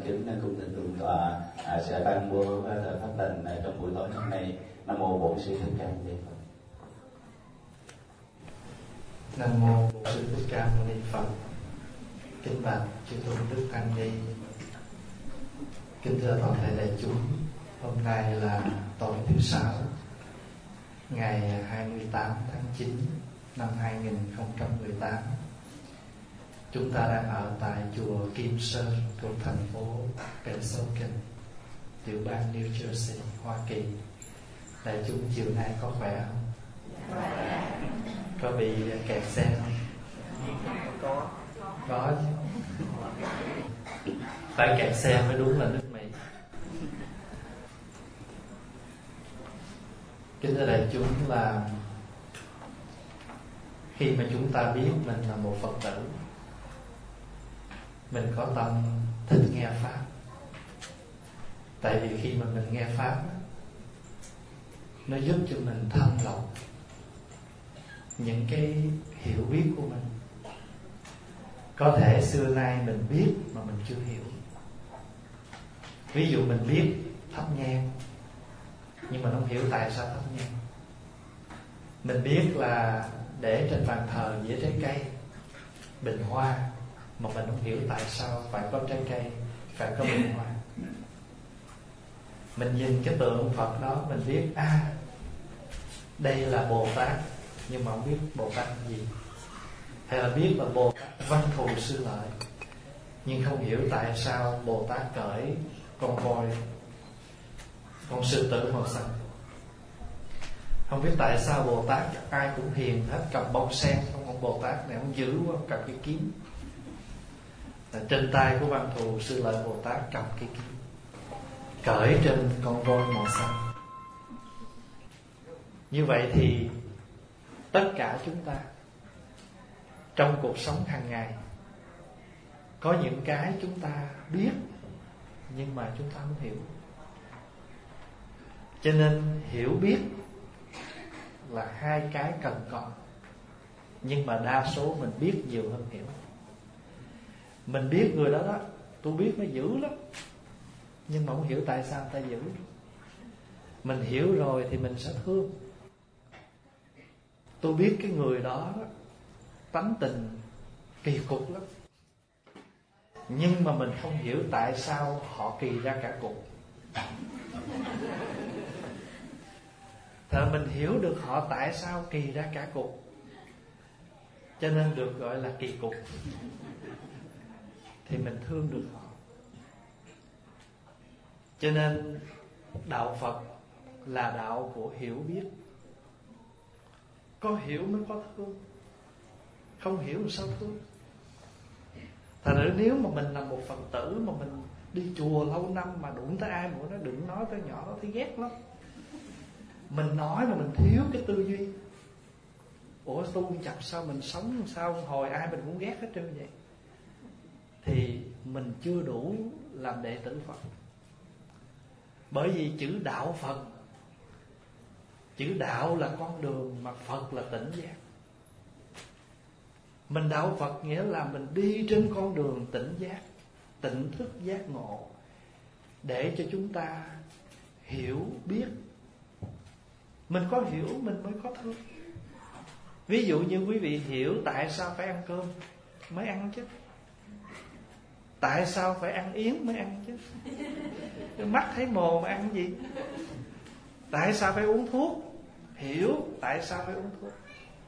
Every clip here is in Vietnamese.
kính cung thỉnh thượng tọa sẽ ban bố pháp lành trong buổi tối hôm nay. Nam mô Bổn Sư Thích Ca Mâu Ni Phật. Nam mô Bổn Sư Thích Ca Mâu Ni Phật. Kính bạch chư tôn đức tăng ni, kính thưa toàn thể đại chúng. Hôm nay là tối thứ Sáu, ngày 28 tháng 9 năm 2018. Chúng ta đang ở tại chùa Kim Sơn thuộc thành phố Pennsauken, tiểu bang New Jersey, Hoa Kỳ. Đại chúng chiều nay có khỏe không? Có bị kẹt xe không? Có chứ. Phải kẹt xe mới đúng là nước Mỹ. Kính thưa đại chúng, là khi mà chúng ta biết mình là một Phật tử, mình có tâm thích nghe Pháp. Tại vì khi mà mình nghe Pháp, nó giúp cho mình thâm lọc những cái hiểu biết của mình. Có thể xưa nay mình biết mà mình chưa hiểu. Ví dụ mình biết thắp nhang, nhưng mà không hiểu tại sao thắp nhang. Mình biết là để trên bàn thờ dĩa trái cây, bình hoa, mà mình không hiểu tại sao phải có trái cây, phải có bình hoa. Mình nhìn cái tượng Phật đó, mình biết đây là Bồ Tát, nhưng mà không biết Bồ Tát là gì. Hay là biết là Bồ Tát Văn Thù Sư Lợi, nhưng không hiểu tại sao Bồ Tát cởi con voi, con sư tử màu xanh. Không biết tại sao Bồ Tát ai cũng hiền hết, cầm bông sen. Không, ông Bồ Tát này ông dữ quá, cầm cái kiếm. Trên tay của Văn Thù Sư Lợi Bồ Tát cầm cái kiếm, cởi trên con voi màu xanh. Như vậy thì tất cả chúng ta trong cuộc sống hàng ngày có những cái chúng ta biết, nhưng mà chúng ta không hiểu. Cho nên hiểu biết là hai cái cần có. Nhưng mà đa số mình biết nhiều hơn hiểu. Mình biết người đó đó, tôi biết nó dữ lắm, nhưng mà không hiểu tại sao người ta dữ. Mình hiểu rồi thì mình sẽ thương. Tôi biết cái người đó tánh tình kỳ cục lắm, nhưng mà mình không hiểu tại sao họ kỳ ra cả cục. Thì mình hiểu được họ tại sao kỳ ra cả cục, cho nên được gọi là kỳ cục. Thì mình thương được họ. Cho nên đạo Phật là đạo của hiểu biết. Có hiểu mới có thương, không hiểu làm sao thương. Thành ra nếu mà mình là một Phật tử mà mình đi chùa lâu năm mà đụng tới ai mà nó đừng nói tới nhỏ đó thì ghét lắm. Mình nói mà mình thiếu cái tư duy. Ủa tu chập sao mình sống sao hồi ai mình cũng ghét hết trơn vậy, thì mình chưa đủ làm đệ tử Phật. Bởi vì chữ đạo Phật, chữ đạo là con đường, mà Phật là tỉnh giác. Mình đạo Phật nghĩa là mình đi trên con đường tỉnh giác, tỉnh thức giác ngộ, để cho chúng ta hiểu biết. Mình có hiểu mình mới có thương. Ví dụ như quý vị hiểu tại sao phải ăn cơm mới ăn chứ, tại sao phải ăn yến mới ăn chứ. Mắt thấy mồ mà ăn gì. Tại sao phải uống thuốc, hiểu tại sao phải uống thuốc.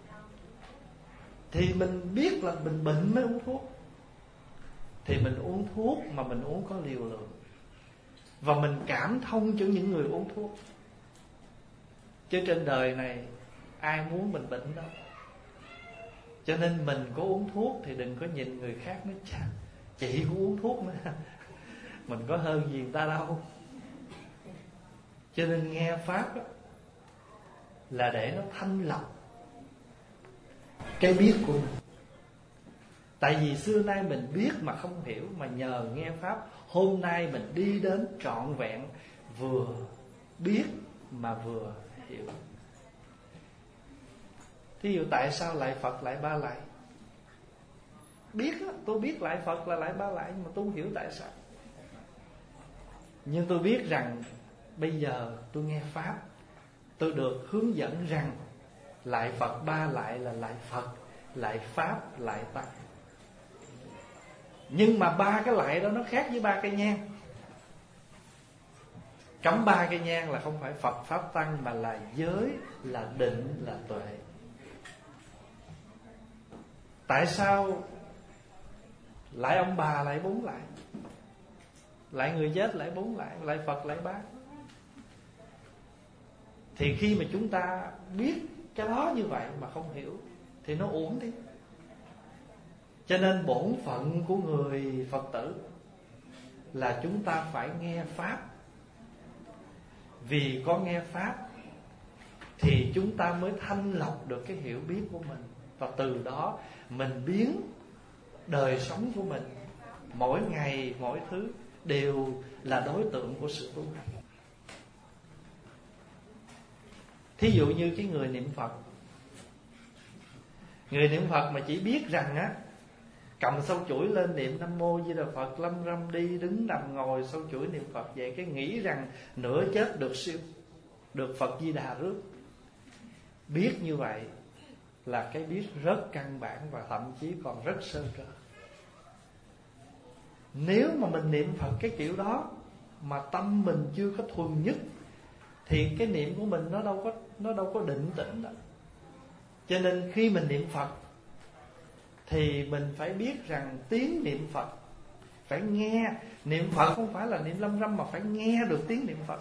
Thì mình biết là mình bệnh mới uống thuốc, thì mình uống thuốc mà mình uống có liều lượng, và mình cảm thông cho những người uống thuốc. Chứ trên đời này ai muốn mình bệnh đâu. Cho nên mình có uống thuốc thì đừng có nhìn người khác nói chà, chị cũng uống thuốc nữa. Mình có hơn gì người ta đâu. Cho nên nghe Pháp đó, là để nó thanh lọc cái biết của mình. Tại vì xưa nay mình biết mà không hiểu, mà nhờ nghe Pháp hôm nay mình đi đến trọn vẹn, vừa biết mà vừa hiểu. Thí dụ tại sao lại Phật lại Ba Lại? Biết đó, tôi biết lại Phật là lại Ba Lại, nhưng mà tôi không hiểu tại sao. Nhưng tôi biết rằng bây giờ tôi nghe Pháp, tôi được hướng dẫn rằng lại Phật ba lại là lại Phật, lại Pháp, lại Tăng. Nhưng mà ba cái lại đó nó khác với ba cây nhang. Cắm ba cây nhang là không phải Phật, Pháp, Tăng, mà là giới, là định, là tuệ. Tại sao lại ông bà lại 4 lại, lại người chết lại 4 lại Phật lại 3? Thì khi mà chúng ta biết cái đó như vậy mà không hiểu thì nó uổng đi. Cho nên bổn phận của người Phật tử là chúng ta phải nghe Pháp. Vì có nghe Pháp thì chúng ta mới thanh lọc được cái hiểu biết của mình. Và từ đó mình biến đời sống của mình mỗi ngày mỗi thứ đều là đối tượng của sự tu hành. Thí dụ như cái người niệm Phật, người niệm Phật mà chỉ biết rằng á, cầm sâu chuỗi lên niệm Nam Mô Di Đà Phật, lâm râm đi đứng nằm ngồi sâu chuỗi niệm Phật vậy, cái nghĩ rằng nửa chết được siêu, được Phật Di Đà rước. Biết như vậy là cái biết rất căn bản và thậm chí còn rất sơ cơ. Nếu mà mình niệm Phật cái kiểu đó mà tâm mình chưa có thuần nhất thì cái niệm của mình nó đâu có định tĩnh đâu. Cho nên khi mình niệm Phật thì mình phải biết rằng tiếng niệm Phật phải nghe. Niệm Phật không phải là niệm lâm râm mà phải nghe được tiếng niệm Phật,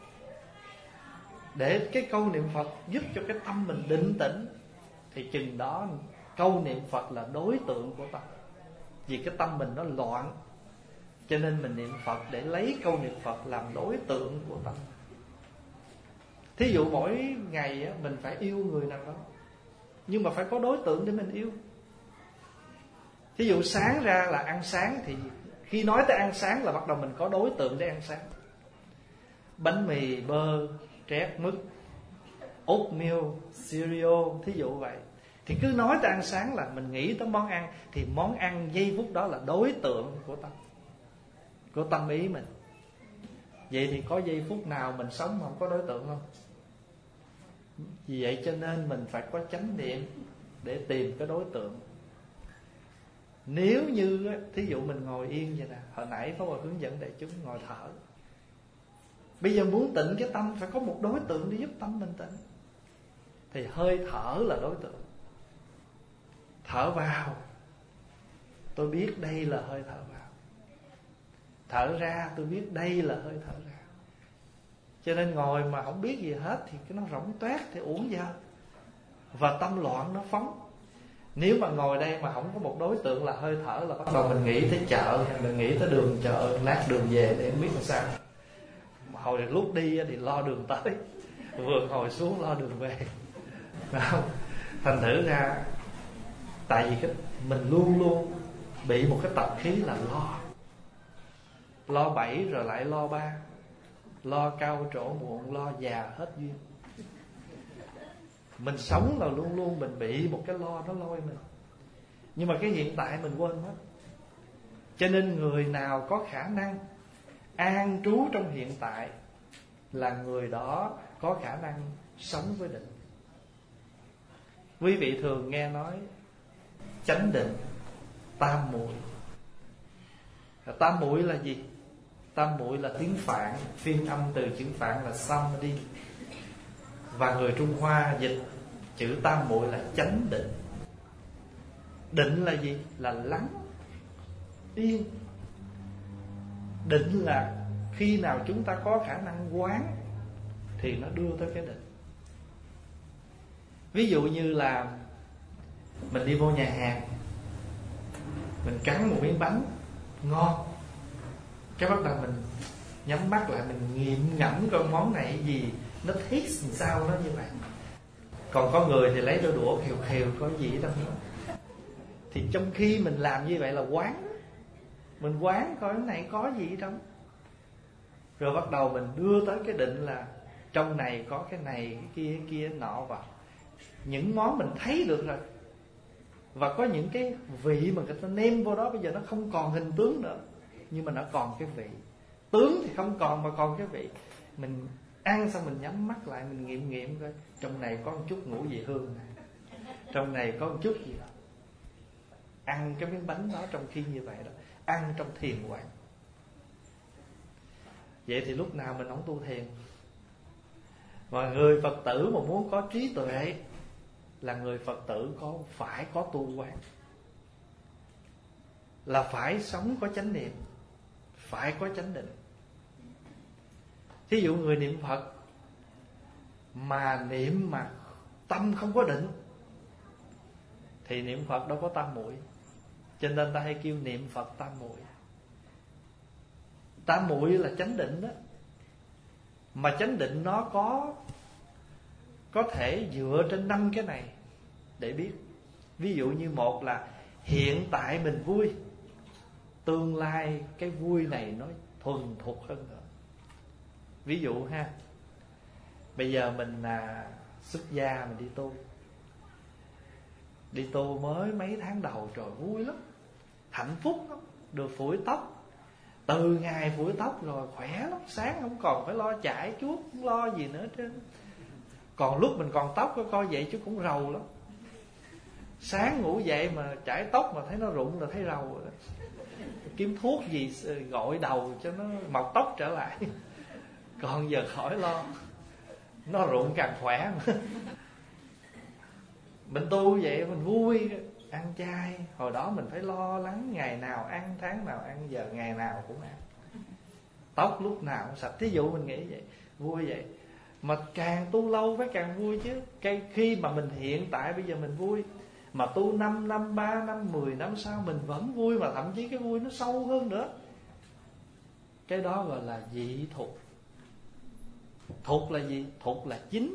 để cái câu niệm Phật giúp cho cái tâm mình định tĩnh. Thì chừng đó câu niệm Phật là đối tượng của tâm. Vì cái tâm mình nó loạn, cho nên mình niệm Phật để lấy câu niệm Phật làm đối tượng của tâm. Thí dụ mỗi ngày á, mình phải yêu người nào đó, nhưng mà phải có đối tượng để mình yêu. Thí dụ sáng ra là ăn sáng, thì khi nói tới ăn sáng là bắt đầu mình có đối tượng để ăn sáng. Bánh mì, bơ, trét, mứt, oatmeal, cereal, thí dụ vậy. Thì cứ nói tới ăn sáng là mình nghĩ tới món ăn, thì món ăn giây phút đó là đối tượng của tâm, của tâm ý mình. Vậy thì có giây phút nào mình sống mà không có đối tượng không? Vì vậy cho nên mình phải có chánh niệm để tìm cái đối tượng. Nếu như thí dụ mình ngồi yên vậy nè, hồi nãy Pháp Hòa hướng dẫn đại chúng ngồi thở. Bây giờ muốn tịnh cái tâm phải có một đối tượng để giúp tâm mình tịnh. Thì hơi thở là đối tượng. Thở vào, tôi biết đây là hơi thở vào. Thở ra, tôi biết đây là hơi thở ra. Cho nên ngồi mà không biết gì hết thì cái nó rỗng toét thì uổng giờ. Và tâm loạn nó phóng. Nếu mà ngồi đây mà không có một đối tượng là hơi thở là bắt đầu mình nghĩ tới chợ, mình nghĩ tới đường chợ, lát đường về để không biết làm sao. Hồi lúc đi thì lo đường tới, vừa ngồi xuống lo đường về. Không? Thành thử ra tại vì cái mình luôn luôn bị một cái tập khí là lo 7 rồi lại lo 3, lo cao trổ muộn, lo già hết duyên. Mình sống là luôn luôn mình bị một cái lo nó lôi mình. Nhưng mà cái hiện tại mình quên mất. Cho nên người nào có khả năng an trú trong hiện tại là người đó có khả năng sống với định. Quý vị thường nghe nói chánh định, tam muội. Tam muội là gì? Tam muội là tiếng Phạn, phiên âm từ chữ Phạn là samadhi. Và người Trung Hoa dịch chữ tam muội là chánh định. Định là gì? Là lắng, yên. Định là khi nào chúng ta có khả năng quán thì nó đưa tới cái định. Ví dụ như là mình đi vô nhà hàng, mình cắn một miếng bánh ngon, cái bắt đầu mình nhắm mắt lại, mình nghiệm ngẫm coi món này gì, nó thiết làm sao nó như vậy. Còn có người thì lấy đôi đũa khều khều có gì đâu. Thì trong khi mình làm như vậy là quán, mình quán coi cái này có gì đâu. Rồi bắt đầu mình đưa tới cái định là trong này có cái này, cái kia nọ vào. Những món mình thấy được rồi. Và có những cái vị mà người ta nêm vô đó bây giờ nó không còn hình tướng nữa, nhưng mà nó còn cái vị. tướng thì không còn, mà còn cái vị. Mình ăn xong mình nhắm mắt lại, mình nghiệm coi trong này có một chút ngũ vị hương này, trong này có một chút gì đó. Ăn cái miếng bánh đó trong khi như vậy đó, ăn trong thiền quán. Vậy thì lúc nào mình không tu thiền? Mà người Phật tử mà muốn có trí tuệ là người Phật tử phải có tu quán, là phải sống có chánh niệm, phải có chánh định. Thí dụ người niệm Phật mà niệm mà tâm không có định thì niệm Phật đâu có tam muội. Cho nên ta hay kêu niệm Phật tam muội. Tam muội là chánh định đó. Mà chánh định nó có thể dựa trên 5 cái này để biết. Ví dụ như một là hiện tại mình vui, tương lai cái vui này nó thuần thục hơn nữa. Ví dụ ha, bây giờ mình xuất gia mình đi tu mới mấy tháng đầu, trời vui lắm, hạnh phúc lắm, được phủi tóc. Từ ngày phủi tóc rồi khỏe lắm, sáng không còn phải lo chải chuốt, không lo gì nữa trơn. Còn lúc mình còn tóc coi vậy chứ cũng rầu lắm. Sáng ngủ dậy mà chải tóc mà thấy nó rụng là thấy rầu rồi đó. Kiếm thuốc gì gội đầu cho nó mọc tóc trở lại. Còn giờ khỏi lo, nó rụng càng khỏe mà. Mình tu vậy mình vui, ăn chay. Hồi đó mình phải lo lắng ngày nào ăn, tháng nào ăn, giờ ngày nào cũng ăn. Tóc lúc nào cũng sạch. Thí dụ mình nghĩ vậy, vui vậy. Mà càng tu lâu phải càng vui chứ. Khi mà mình hiện tại bây giờ mình vui, mà tu 5 năm, 3 năm, 10 năm sau mình vẫn vui, mà thậm chí cái vui nó sâu hơn nữa. Cái đó gọi là dị thục. Thục là gì? Thục là chính.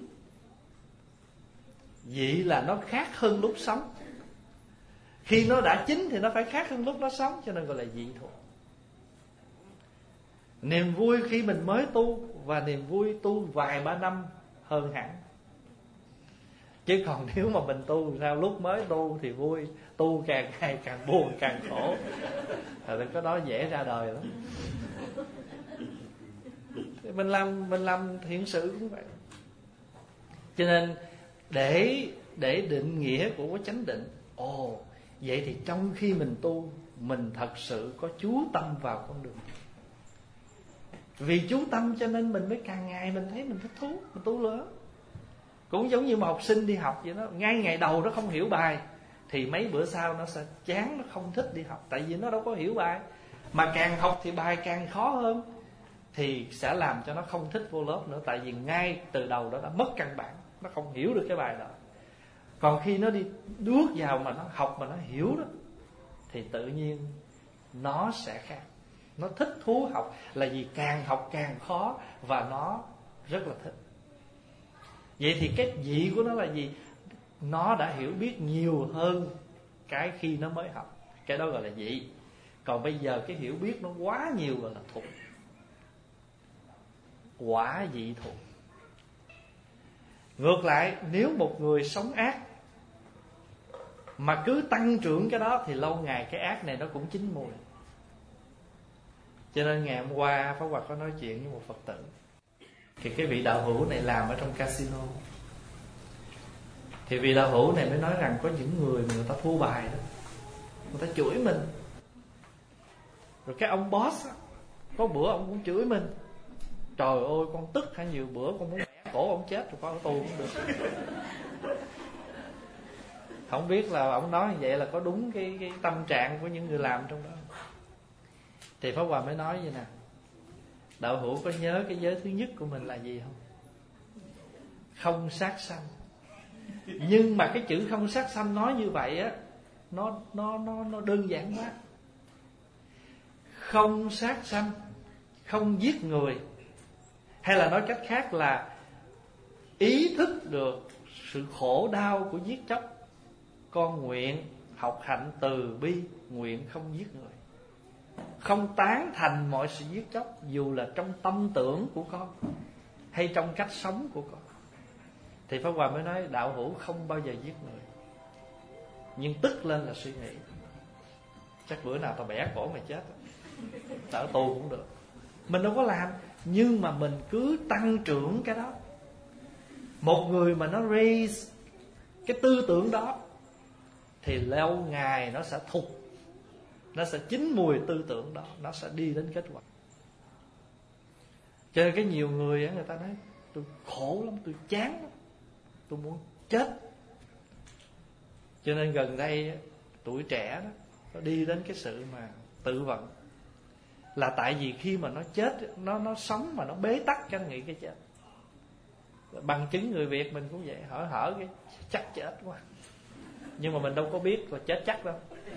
Dị là nó khác hơn lúc sống. Khi nó đã chín thì nó phải khác hơn lúc nó sống, cho nên gọi là dị thục. Niềm vui khi mình mới tu và niềm vui tu vài 3 năm hơn hẳn. Chứ còn nếu mà mình tu sao lúc mới tu thì vui, tu càng ngày càng buồn càng khổ, thì cái đó dễ ra đời lắm. Mình làm thiện sự cũng vậy. Cho nên để định nghĩa của chánh định, vậy thì trong khi mình tu, mình thật sự có chú tâm vào con đường. Vì chú tâm cho nên mình mới càng ngày mình thấy mình thích thú, mình tu nữa. Cũng giống như một học sinh đi học vậy đó. Ngay ngày đầu nó không hiểu bài thì mấy bữa sau nó sẽ chán, nó không thích đi học. Tại vì nó đâu có hiểu bài. Mà càng học thì bài càng khó hơn, thì sẽ làm cho nó không thích vô lớp nữa. Tại vì ngay từ đầu đó đã mất căn bản, nó không hiểu được cái bài đó. Còn khi nó đi bước vào mà nó học mà nó hiểu đó, thì tự nhiên nó sẽ khác. Nó thích thú học là vì càng học càng khó, và nó rất là thích. Vậy thì cái dị của nó là gì? Nó đã hiểu biết nhiều hơn cái khi nó mới học. Cái đó gọi là dị. Còn bây giờ cái hiểu biết nó quá nhiều gọi là thục. Quả dị thục. Ngược lại, nếu một người sống ác mà cứ tăng trưởng cái đó, thì lâu ngày cái ác này nó cũng chín mùi. Cho nên ngày hôm qua Pháp Hòa có nói chuyện với một Phật tử. Thì cái vị đạo hữu này làm ở trong casino. Thì vị đạo hữu này mới nói rằng có những người mà người ta thua bài đó, người ta chửi mình. Rồi cái ông boss á, có bữa ông cũng chửi mình. Trời ơi con tức hay nhiều bữa con muốn bẻ cổ ông chết rồi con ở tù cũng được. Không biết là ông nói như vậy là có đúng cái tâm trạng của những người làm trong đó. Thì Pháp Hòa mới nói vậy nè: đạo hữu có nhớ cái giới thứ nhất của mình là gì không? Không sát sanh. Nhưng mà cái chữ không sát sanh nói như vậy á, nó đơn giản quá. Không sát sanh, không giết người, hay là nói cách khác là ý thức được sự khổ đau của giết chóc. Con nguyện học hạnh từ bi, nguyện không giết người, không tán thành mọi sự giết chóc, dù là trong tâm tưởng của con hay trong cách sống của con. Thì Pháp Hòa mới nói đạo hữu không bao giờ giết người, nhưng tức lên là suy nghĩ chắc bữa nào tao bẻ cổ mày chết, tao ở tù cũng được. Mình đâu có làm, nhưng mà mình cứ tăng trưởng cái đó. Một người mà nó raise cái tư tưởng đó thì lâu ngày nó sẽ thục, nó sẽ chín mùi tư tưởng đó, nó sẽ đi đến kết quả. Cho nên cái nhiều người người ta nói tôi khổ lắm, tôi chán lắm, tôi muốn chết. Cho nên gần đây tuổi trẻ đó nó đi đến cái sự mà tự vận, là tại vì khi mà nó chết, nó sống mà nó bế tắc cái nghĩ cái chết. Bằng chứng người Việt mình cũng vậy, hở cái chắc chết quá, nhưng mà mình đâu có biết là chết chắc đâu.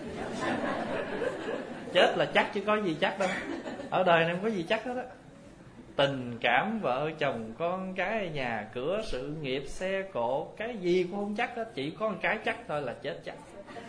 Chết là chắc chứ có gì chắc đâu. Ở đời này không có gì chắc hết á. Tình cảm vợ chồng con cái, nhà cửa, sự nghiệp, xe cộ, cái gì cũng không chắc hết. Chỉ có một cái chắc thôi là chết chắc.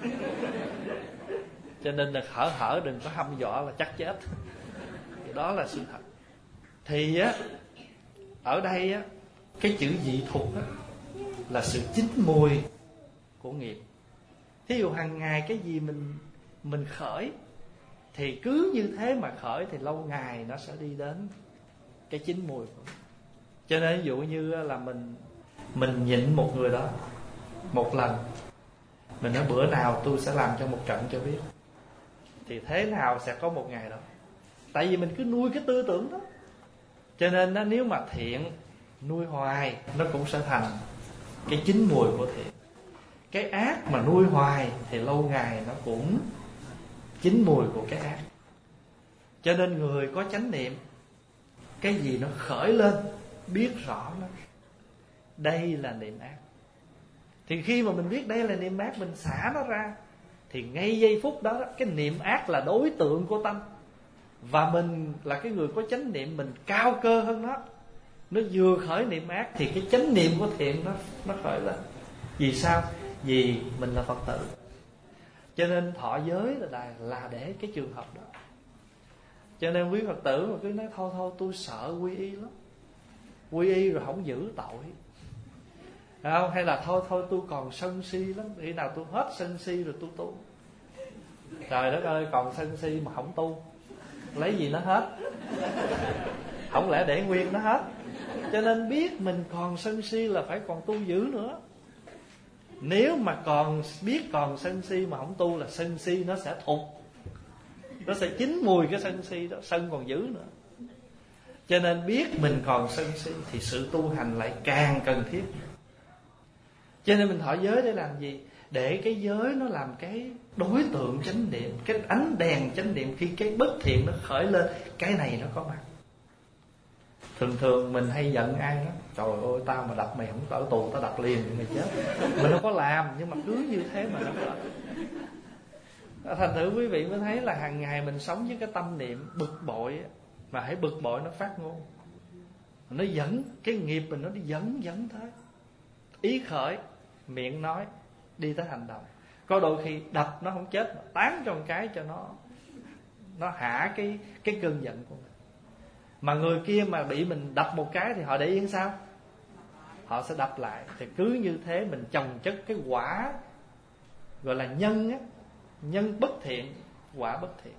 Cho nên là hở đừng có hăm dọa là chắc chết. Đó là sự thật. Thì á, ở đây á, cái chữ dị thục á là sự chín mùi của nghiệp. Thí dụ hàng ngày cái gì mình khởi thì cứ như thế mà khởi, thì lâu ngày nó sẽ đi đến cái chín mùi của mình. Cho nên ví dụ như là mình nhịn một người đó một lần, mình nói bữa nào tôi sẽ làm cho một trận cho biết, thì thế nào sẽ có một ngày đó. Tại vì mình cứ nuôi cái tư tưởng đó. Cho nên nó, nếu mà thiện nuôi hoài, nó cũng sẽ thành cái chín mùi của thiện. Cái ác mà nuôi hoài thì lâu ngày nó cũng chín mùi của cái ác. Cho nên người có chánh niệm, cái gì nó khởi lên biết rõ nó, đây là niệm ác. Thì khi mà mình biết đây là niệm ác, mình xả nó ra, thì ngay giây phút đó cái niệm ác là đối tượng của tâm, và mình là cái người có chánh niệm, mình cao cơ hơn nó. Nó vừa khởi niệm ác thì cái chánh niệm của thiện nó khởi lên. Vì sao? Vì mình là Phật tử. Cho nên thọ giới là để cái trường hợp đó. Cho nên quý Phật tử mà cứ nói thôi tôi sợ quy y lắm, quy y rồi không giữ tội, không? Hay là thôi tôi còn sân si lắm, khi nào tôi hết sân si rồi tôi tu. Trời đất ơi, còn sân si mà không tu, lấy gì nó hết? Không lẽ để nguyên nó hết? Cho nên biết mình còn sân si là phải còn tu giữ nữa. Nếu mà còn biết còn sân si mà không tu là sân si nó sẽ thục, nó sẽ chín mùi cái sân si đó, sân còn giữ nữa. Cho nên biết mình còn sân si thì sự tu hành lại càng cần thiết. Cho nên mình thọ giới để làm gì? Để cái giới nó làm cái đối tượng chánh niệm, cái ánh đèn chánh niệm. Khi cái bất thiện nó khởi lên, cái này nó có mặt. Thường mình hay giận ai đó, trời ơi tao mà đập mày không ở tù, tao đập liền mày chết. Mình đâu có làm, nhưng mà cứ như thế mà nó khởi. Thành thử quý vị mới thấy là hàng ngày mình sống với cái tâm niệm bực bội, mà hãy bực bội nó phát ngôn, nó dẫn cái nghiệp mình, nó đi dẫn thế. Ý khởi, miệng nói, đi tới hành động. Có đôi khi đập nó không chết, mà tán cho một cái cho nó hạ cái cơn giận của mình. Mà người kia mà bị mình đập một cái thì họ để yên sao? Họ sẽ đập lại. Thì cứ như thế mình chồng chất cái quả gọi là nhân á, nhân bất thiện, quả bất thiện.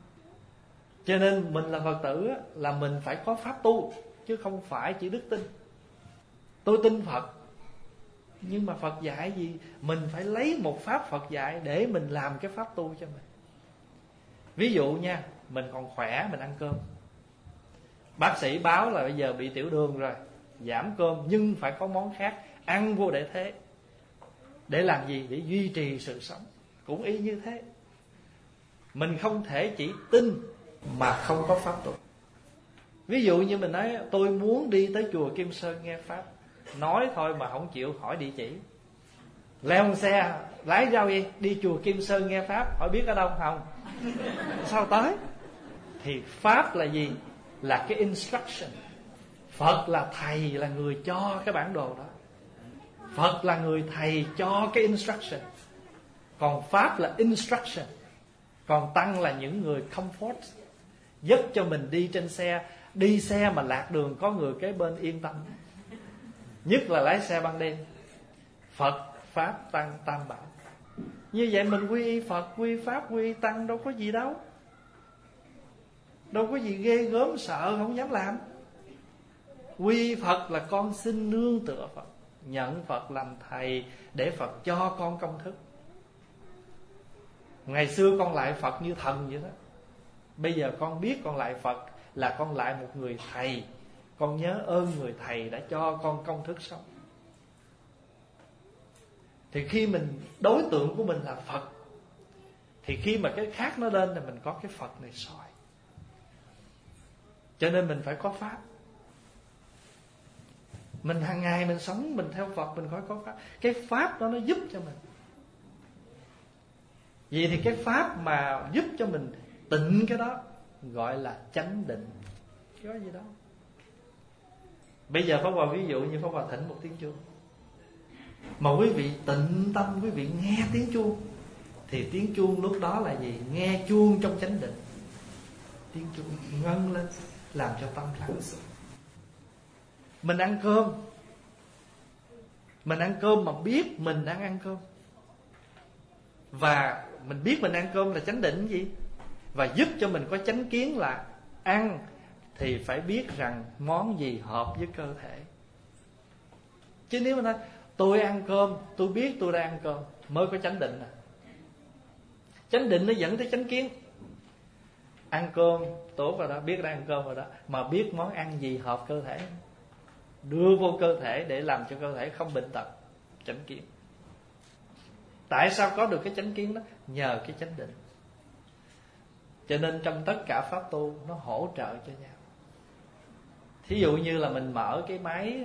Cho nên mình là Phật tử á, là mình phải có pháp tu, chứ không phải chỉ đức tin. Tôi tin Phật, nhưng mà Phật dạy gì? Mình phải lấy một pháp Phật dạy để mình làm cái pháp tu cho mình. Ví dụ nha, mình còn khỏe, mình ăn cơm, bác sĩ báo là bây giờ bị tiểu đường rồi, giảm cơm, nhưng phải có món khác, ăn vô để thế. Để làm gì? Để duy trì sự sống. Cũng y như thế. Mình không thể chỉ tin mà không có pháp tu. Ví dụ như mình nói tôi muốn đi tới chùa Kim Sơn nghe pháp, nói thôi mà không chịu hỏi địa chỉ, leo xe lái rau đi chùa Kim Sơn nghe pháp, hỏi biết ở đâu không? Sao tới? Thì pháp là gì? Là cái instruction. Phật là thầy, là người cho cái bản đồ đó. Phật là người thầy cho cái instruction, còn pháp là instruction. Còn tăng là những người comfort, giúp cho mình đi trên xe. Đi xe mà lạc đường có người kế bên yên tâm. Nhất là lái xe ban đêm. Phật, pháp, tăng, tam bảo. Như vậy mình quy y Phật, quy pháp, quy tăng, đâu có gì đâu. đâu có gì ghê gớm sợ không dám làm. Quy Phật là con xin nương tựa Phật, nhận Phật làm thầy để Phật cho con công thức. Ngày xưa con lại Phật như thần vậy đó. Bây giờ con biết con lại Phật là con lại một người thầy. Con nhớ ơn người thầy đã cho con công thức sống. Thì khi mình đối tượng của mình là Phật, thì khi mà cái khác nó lên là mình có cái Phật này soi. Cho nên mình phải có Pháp. Mình hàng ngày mình sống mình theo Phật, mình phải có Pháp. Cái Pháp đó nó giúp cho mình. Vậy thì cái Pháp mà giúp cho mình tịnh cái đó gọi là chánh định. Có gì đâu. Bây giờ Pháp Hòa ví dụ như Pháp Hòa thỉnh một tiếng chuông, mà quý vị tịnh tâm, quý vị nghe tiếng chuông, thì tiếng chuông lúc đó là gì? Nghe chuông trong chánh định. Tiếng chuông ngân lên làm cho tâm lắng xuống. Mình ăn cơm, mình ăn cơm mà biết mình đang ăn cơm, và mình biết mình ăn cơm là chánh định gì, và giúp cho mình có chánh kiến là ăn thì phải biết rằng món gì hợp với cơ thể. Chứ nếu mà nói tôi ăn cơm, tôi biết tôi đang ăn cơm, mới có chánh định. Chánh định nó dẫn tới chánh kiến. Ăn cơm tốt rồi đó, biết đang ăn cơm rồi đó, mà biết món ăn gì hợp cơ thể, đưa vô cơ thể để làm cho cơ thể không bệnh tật. Chánh kiến. Tại sao có được cái chánh kiến đó? Nhờ cái chánh định. Cho nên trong tất cả pháp tu nó hỗ trợ cho nhau. Thí dụ như là mình mở cái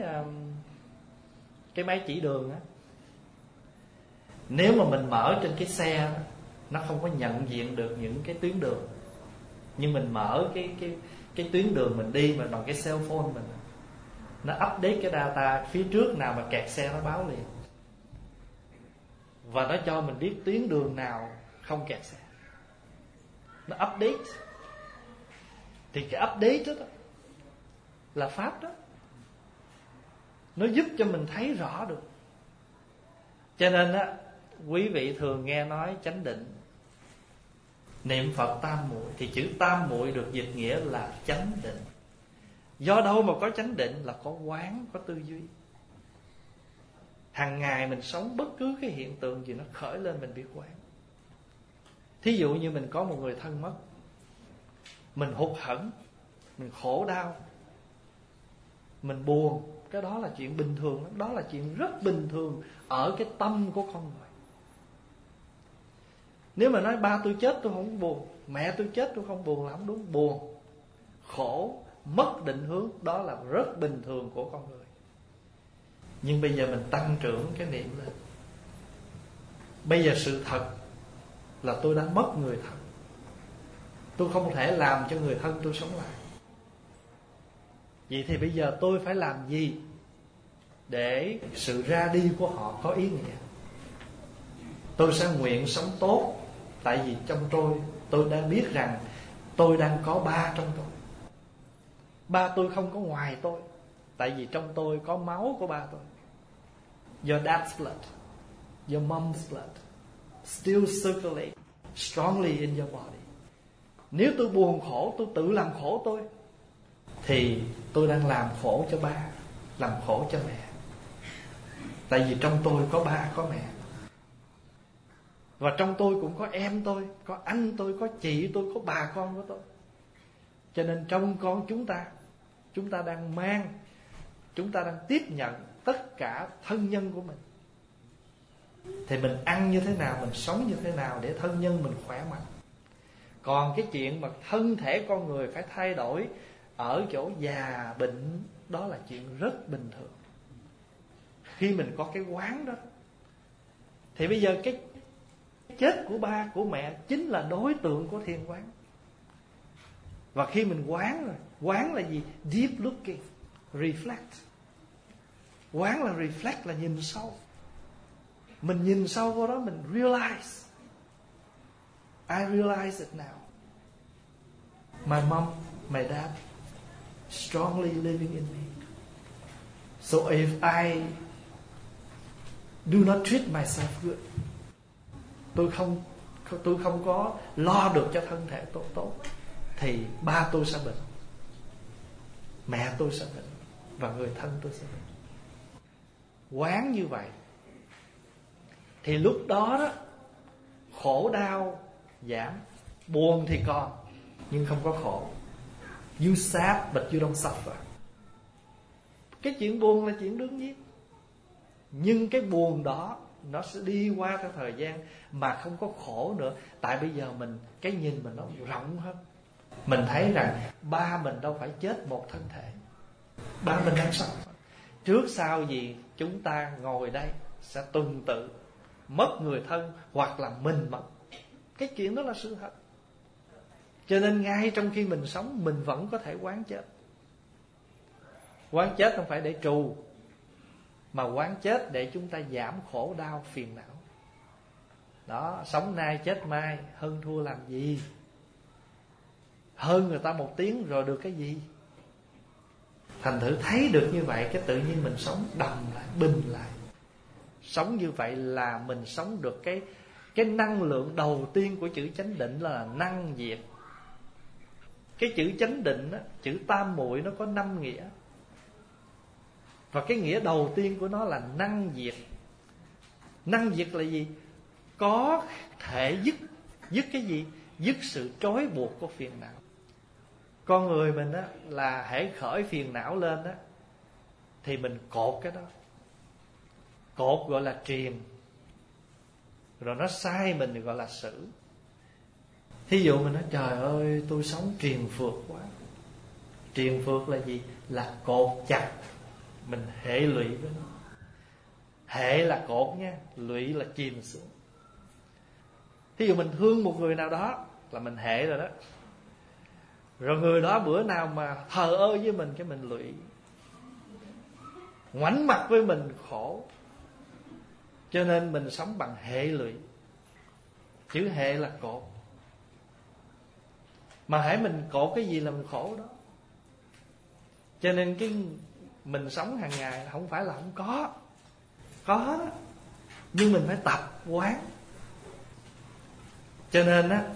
máy chỉ đường á, nếu mà mình mở trên cái xe đó, nó không có nhận diện được những cái tuyến đường. Nhưng mình mở cái tuyến đường mình đi mà bằng cái cell phone mình, nó update cái data phía trước nào mà kẹt xe nó báo liền, và nó cho mình biết tuyến đường nào không kẹt xe. Nó update. Thì cái update đó là pháp đó. Nó giúp cho mình thấy rõ được. Cho nên á, quý vị thường nghe nói chánh định, niệm Phật tam muội, thì chữ tam muội được dịch nghĩa là chánh định. Do đâu mà có chánh định? Là có quán, có tư duy. Hàng ngày mình sống bất cứ cái hiện tượng gì nó khởi lên mình biết quán. Thí dụ như mình có một người thân mất, mình hụt hẫng, mình khổ đau, mình buồn, cái đó là chuyện bình thường. Đó là chuyện rất bình thường ở cái tâm của con người. Nếu mà nói ba tôi chết tôi không buồn, mẹ tôi chết tôi không buồn là không đúng. Buồn, khổ, mất định hướng, đó là rất bình thường của con người. Nhưng bây giờ mình tăng trưởng cái niệm lên. Bây giờ sự thật là tôi đã mất người thân, tôi không thể làm cho người thân tôi sống lại. Vậy thì bây giờ tôi phải làm gì để sự ra đi của họ có ý nghĩa? Tôi sẽ nguyện sống tốt. Tại vì trong tôi đang biết rằng tôi đang có ba trong tôi. Ba tôi không có ngoài tôi, tại vì trong tôi có máu của ba tôi. Your dad's blood, your mom's blood still circulate strongly in your body. Nếu tôi buồn khổ, tôi tự làm khổ tôi, thì tôi đang làm khổ cho ba, làm khổ cho mẹ. Tại vì trong tôi có ba, có mẹ. Và trong tôi cũng có em tôi, có anh tôi, có chị tôi, có bà con của tôi. Cho nên trong con chúng ta đang mang, chúng ta đang tiếp nhận tất cả thân nhân của mình. Thì mình ăn như thế nào, mình sống như thế nào để thân nhân mình khỏe mạnh. Còn cái chuyện mà thân thể con người phải thay đổi ở chỗ già bệnh, đó là chuyện rất bình thường. Khi mình có cái quán đó, thì bây giờ cái chết của ba, của mẹ chính là đối tượng của thiền quán. Và khi mình quán rồi, quán là gì? Deep looking, reflect. Quán là reflect, là nhìn sâu. Mình nhìn sâu vào đó, mình realize. I realize it now. My mom, my dad strongly living in me. So if I do not treat myself good, tôi không có lo được cho thân thể tốt, thì ba tôi sẽ bệnh, mẹ tôi sẽ bệnh, và người thân tôi sẽ bệnh. Quán như vậy thì lúc đó đó, khổ đau giảm, buồn thì còn nhưng không có khổ. You sad but you don't suffer. Cái chuyện buồn là chuyện đương nhiên, nhưng cái buồn đó nó sẽ đi qua theo thời gian mà không có khổ nữa. Tại bây giờ mình, cái nhìn mình nó rộng hơn. Mình thấy rằng ba mình đâu phải chết một thân thể, ba mình đang sống. Trước sau gì chúng ta ngồi đây sẽ tuần tự mất người thân, hoặc là mình mất. Cái chuyện đó là sự thật. Cho nên ngay trong khi mình sống, mình vẫn có thể quán chết. Quán chết không phải để trù, mà quán chết để chúng ta giảm khổ đau phiền não. Đó, sống nay chết mai, hơn thua làm gì? Hơn người ta 1 tiếng rồi được cái gì? Thành thử thấy được như vậy, cái tự nhiên mình sống đầm lại, bình lại. Sống như vậy là mình sống được cái năng lượng đầu tiên của chữ chánh định là năng diệt. Cái chữ chánh định á, chữ tam muội nó có 5 nghĩa. Và cái nghĩa đầu tiên của nó là năng diệt. Năng diệt là gì? Có thể dứt cái gì? Dứt sự trói buộc của phiền não. Con người mình á, là hễ khởi phiền não lên á, thì mình cột cái đó. Cột gọi là triền, rồi nó sai mình thì gọi là xử. Thí dụ mình nói trời ơi tôi sống triền phượt quá. Triền phượt là gì? Là cột chặt, mình hệ lụy với nó. Hệ là cột nha, lụy là chìm xuống. Thí dụ mình thương một người nào đó là mình hệ rồi đó. Rồi người đó bữa nào mà thờ ơ với mình, cái mình lụy. Ngoảnh mặt với mình khổ. Cho nên mình sống bằng hệ lụy. Chữ hệ là cột. Mà hãy mình cột cái gì là mình khổ đó. Cho nên cái mình sống hàng ngày không phải là không có. Có đó. Nhưng mình phải tập quán. Cho nên á,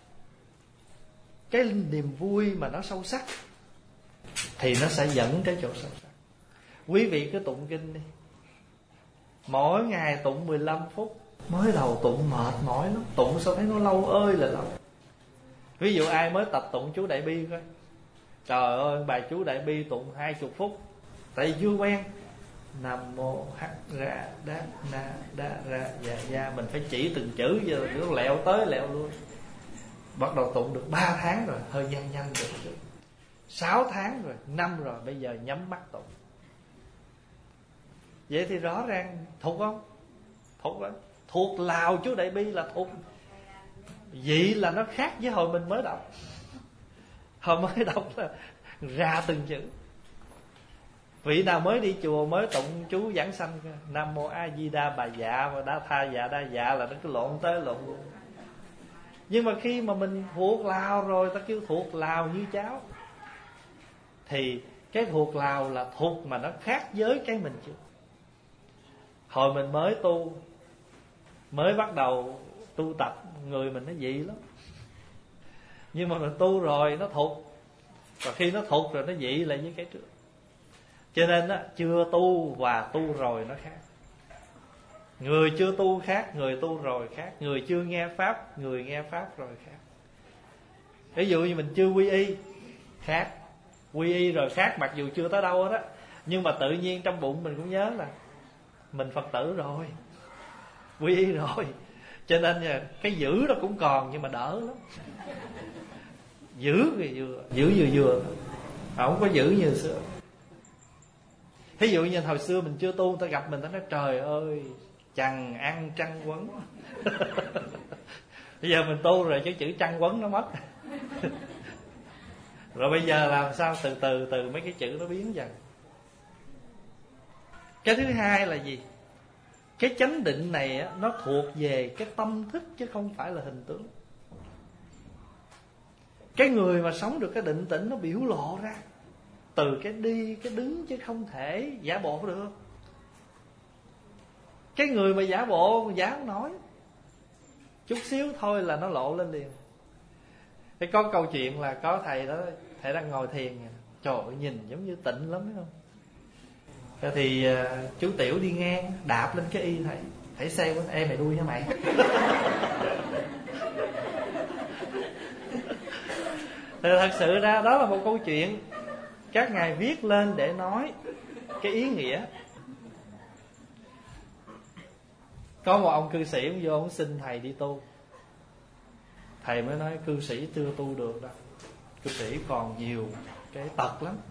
cái niềm vui mà nó sâu sắc thì nó sẽ dẫn tới chỗ sâu sắc. Quý vị cứ tụng kinh đi. Mỗi ngày tụng 15 phút. Mới đầu tụng mệt mỏi lắm. Tụng sao thấy nó lâu ơi là lâu. Ví dụ ai mới tập tụng chú Đại Bi coi, trời ơi bài chú Đại Bi tụng 20 phút. Tại vì chưa quen. Nam mô hắc ra đát na đa ra dạ dạ. Mình phải chỉ từng chữ, giờ nó lẹo tới lẹo luôn. Bắt đầu tụng được 3 tháng rồi, hơi nhanh được. 6 tháng rồi, 5 rồi, bây giờ nhắm mắt tụng. Vậy thì rõ ràng thuộc không? Thuộc đó. Thuộc lào chú Đại Bi là thuộc. Vậy là nó khác với hồi mình mới đọc. Hồi mới đọc là ra từng chữ. Vị nào mới đi chùa mới tụng chú giảng sanh, Nam mô A Di Đà Bà Dạ và Đa Tha Dạ Đa Dạ là nó cứ lộn tới lộn luôn. Nhưng mà khi mà mình thuộc lào rồi, ta kêu thuộc lào như cháo, thì cái thuộc lào là thuộc mà nó khác với cái mình chưa. Hồi mình mới tu, mới bắt đầu tu tập, người mình nó dị lắm. Nhưng mà mình tu rồi nó thuộc. Và khi nó thuộc rồi nó dị lại với cái trước. Cho nên á, chưa tu và tu rồi nó khác. Người chưa tu khác, người tu rồi khác. Người chưa nghe Pháp, người nghe Pháp rồi khác. Ví dụ như mình chưa quy y, khác. Quy y rồi khác, mặc dù chưa tới đâu hết á. Nhưng mà tự nhiên trong bụng mình cũng nhớ là mình Phật tử rồi, quy y rồi. Cho nên cái giữ nó cũng còn, nhưng mà đỡ lắm. Giữ thì vừa không có giữ như xưa. Ví dụ như hồi xưa mình chưa tu, người ta gặp mình, ta nói trời ơi chằn ăn trăng quấn. Bây giờ mình tu rồi, cái chữ trăng quấn nó mất. Rồi bây giờ làm sao từ mấy cái chữ nó biến dần. Cái thứ hai là gì? Cái chánh định này á, nó thuộc về cái tâm thức chứ không phải là hình tướng. Cái người mà sống được cái định tĩnh nó biểu lộ ra từ cái đi, cái đứng, chứ không thể giả bộ được. Cái người mà giả bộ giả không nói, chút xíu thôi là nó lộ lên liền. Thế có câu chuyện là có thầy đó, thầy đang ngồi thiền, trời ơi nhìn giống như tịnh lắm phải không? Rồi thì chú Tiểu đi ngang đạp lên cái y thầy xe quá, ê mày đuôi hả mày? Thì thật sự ra đó là một câu chuyện các ngài viết lên để nói cái ý nghĩa. Có một ông cư sĩ ông vô ông xin thầy đi tu. Thầy mới nói cư sĩ chưa tu được đâu, cư sĩ còn nhiều cái tật lắm.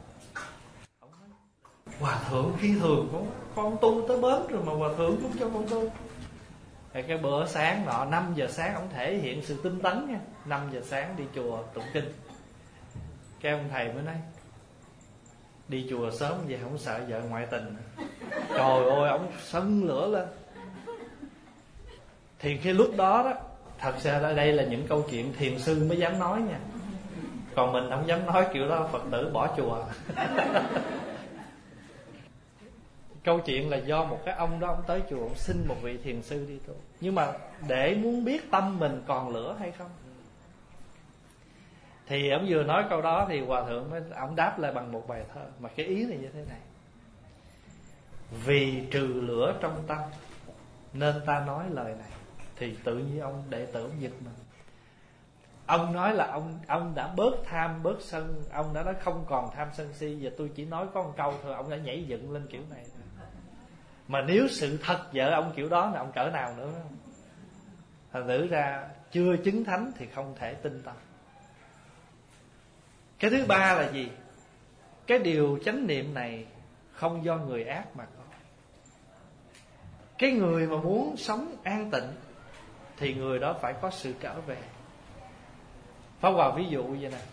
Hòa thượng khi thường con tu tới bến rồi mà hòa thượng cũng cho con tu. Thì cái bữa sáng nọ 5 giờ sáng ông thể hiện sự tinh tấn nha. 5 giờ sáng đi chùa tụng kinh. Cái ông thầy mới nói đi chùa sớm vậy không sợ vợ ngoại tình. Trời ơi ông sân lửa lên. Thì cái lúc đó đó, thật ra đây là những câu chuyện thiền sư mới dám nói nha. Còn mình không dám nói kiểu đó, Phật tử bỏ chùa. Câu chuyện là do một cái ông đó, ông tới chùa ông xin một vị thiền sư đi tu. Nhưng mà để muốn biết tâm mình còn lửa hay không, thì ông vừa nói câu đó thì hòa thượng mới ông đáp lại bằng một bài thơ. Mà cái ý này như thế này: vì trừ lửa trong tâm nên ta nói lời này. Thì tự nhiên ông đệ tử ông giật mình. Ông nói là ông đã bớt tham bớt sân, ông đã nói không còn tham sân si. Giờ tôi chỉ nói có một câu thôi, ông đã nhảy dựng lên kiểu này. Mà nếu sự thật vợ ông kiểu đó là ông cỡ nào nữa. Thành thử ra chưa chứng thánh thì không thể tin tâm. Cái thứ ba là gì? Cái điều chánh niệm này không do người ác mà có. Cái người mà muốn sống an tịnh thì người đó phải có sự trở về. Pháp Hòa ví dụ vậy nè.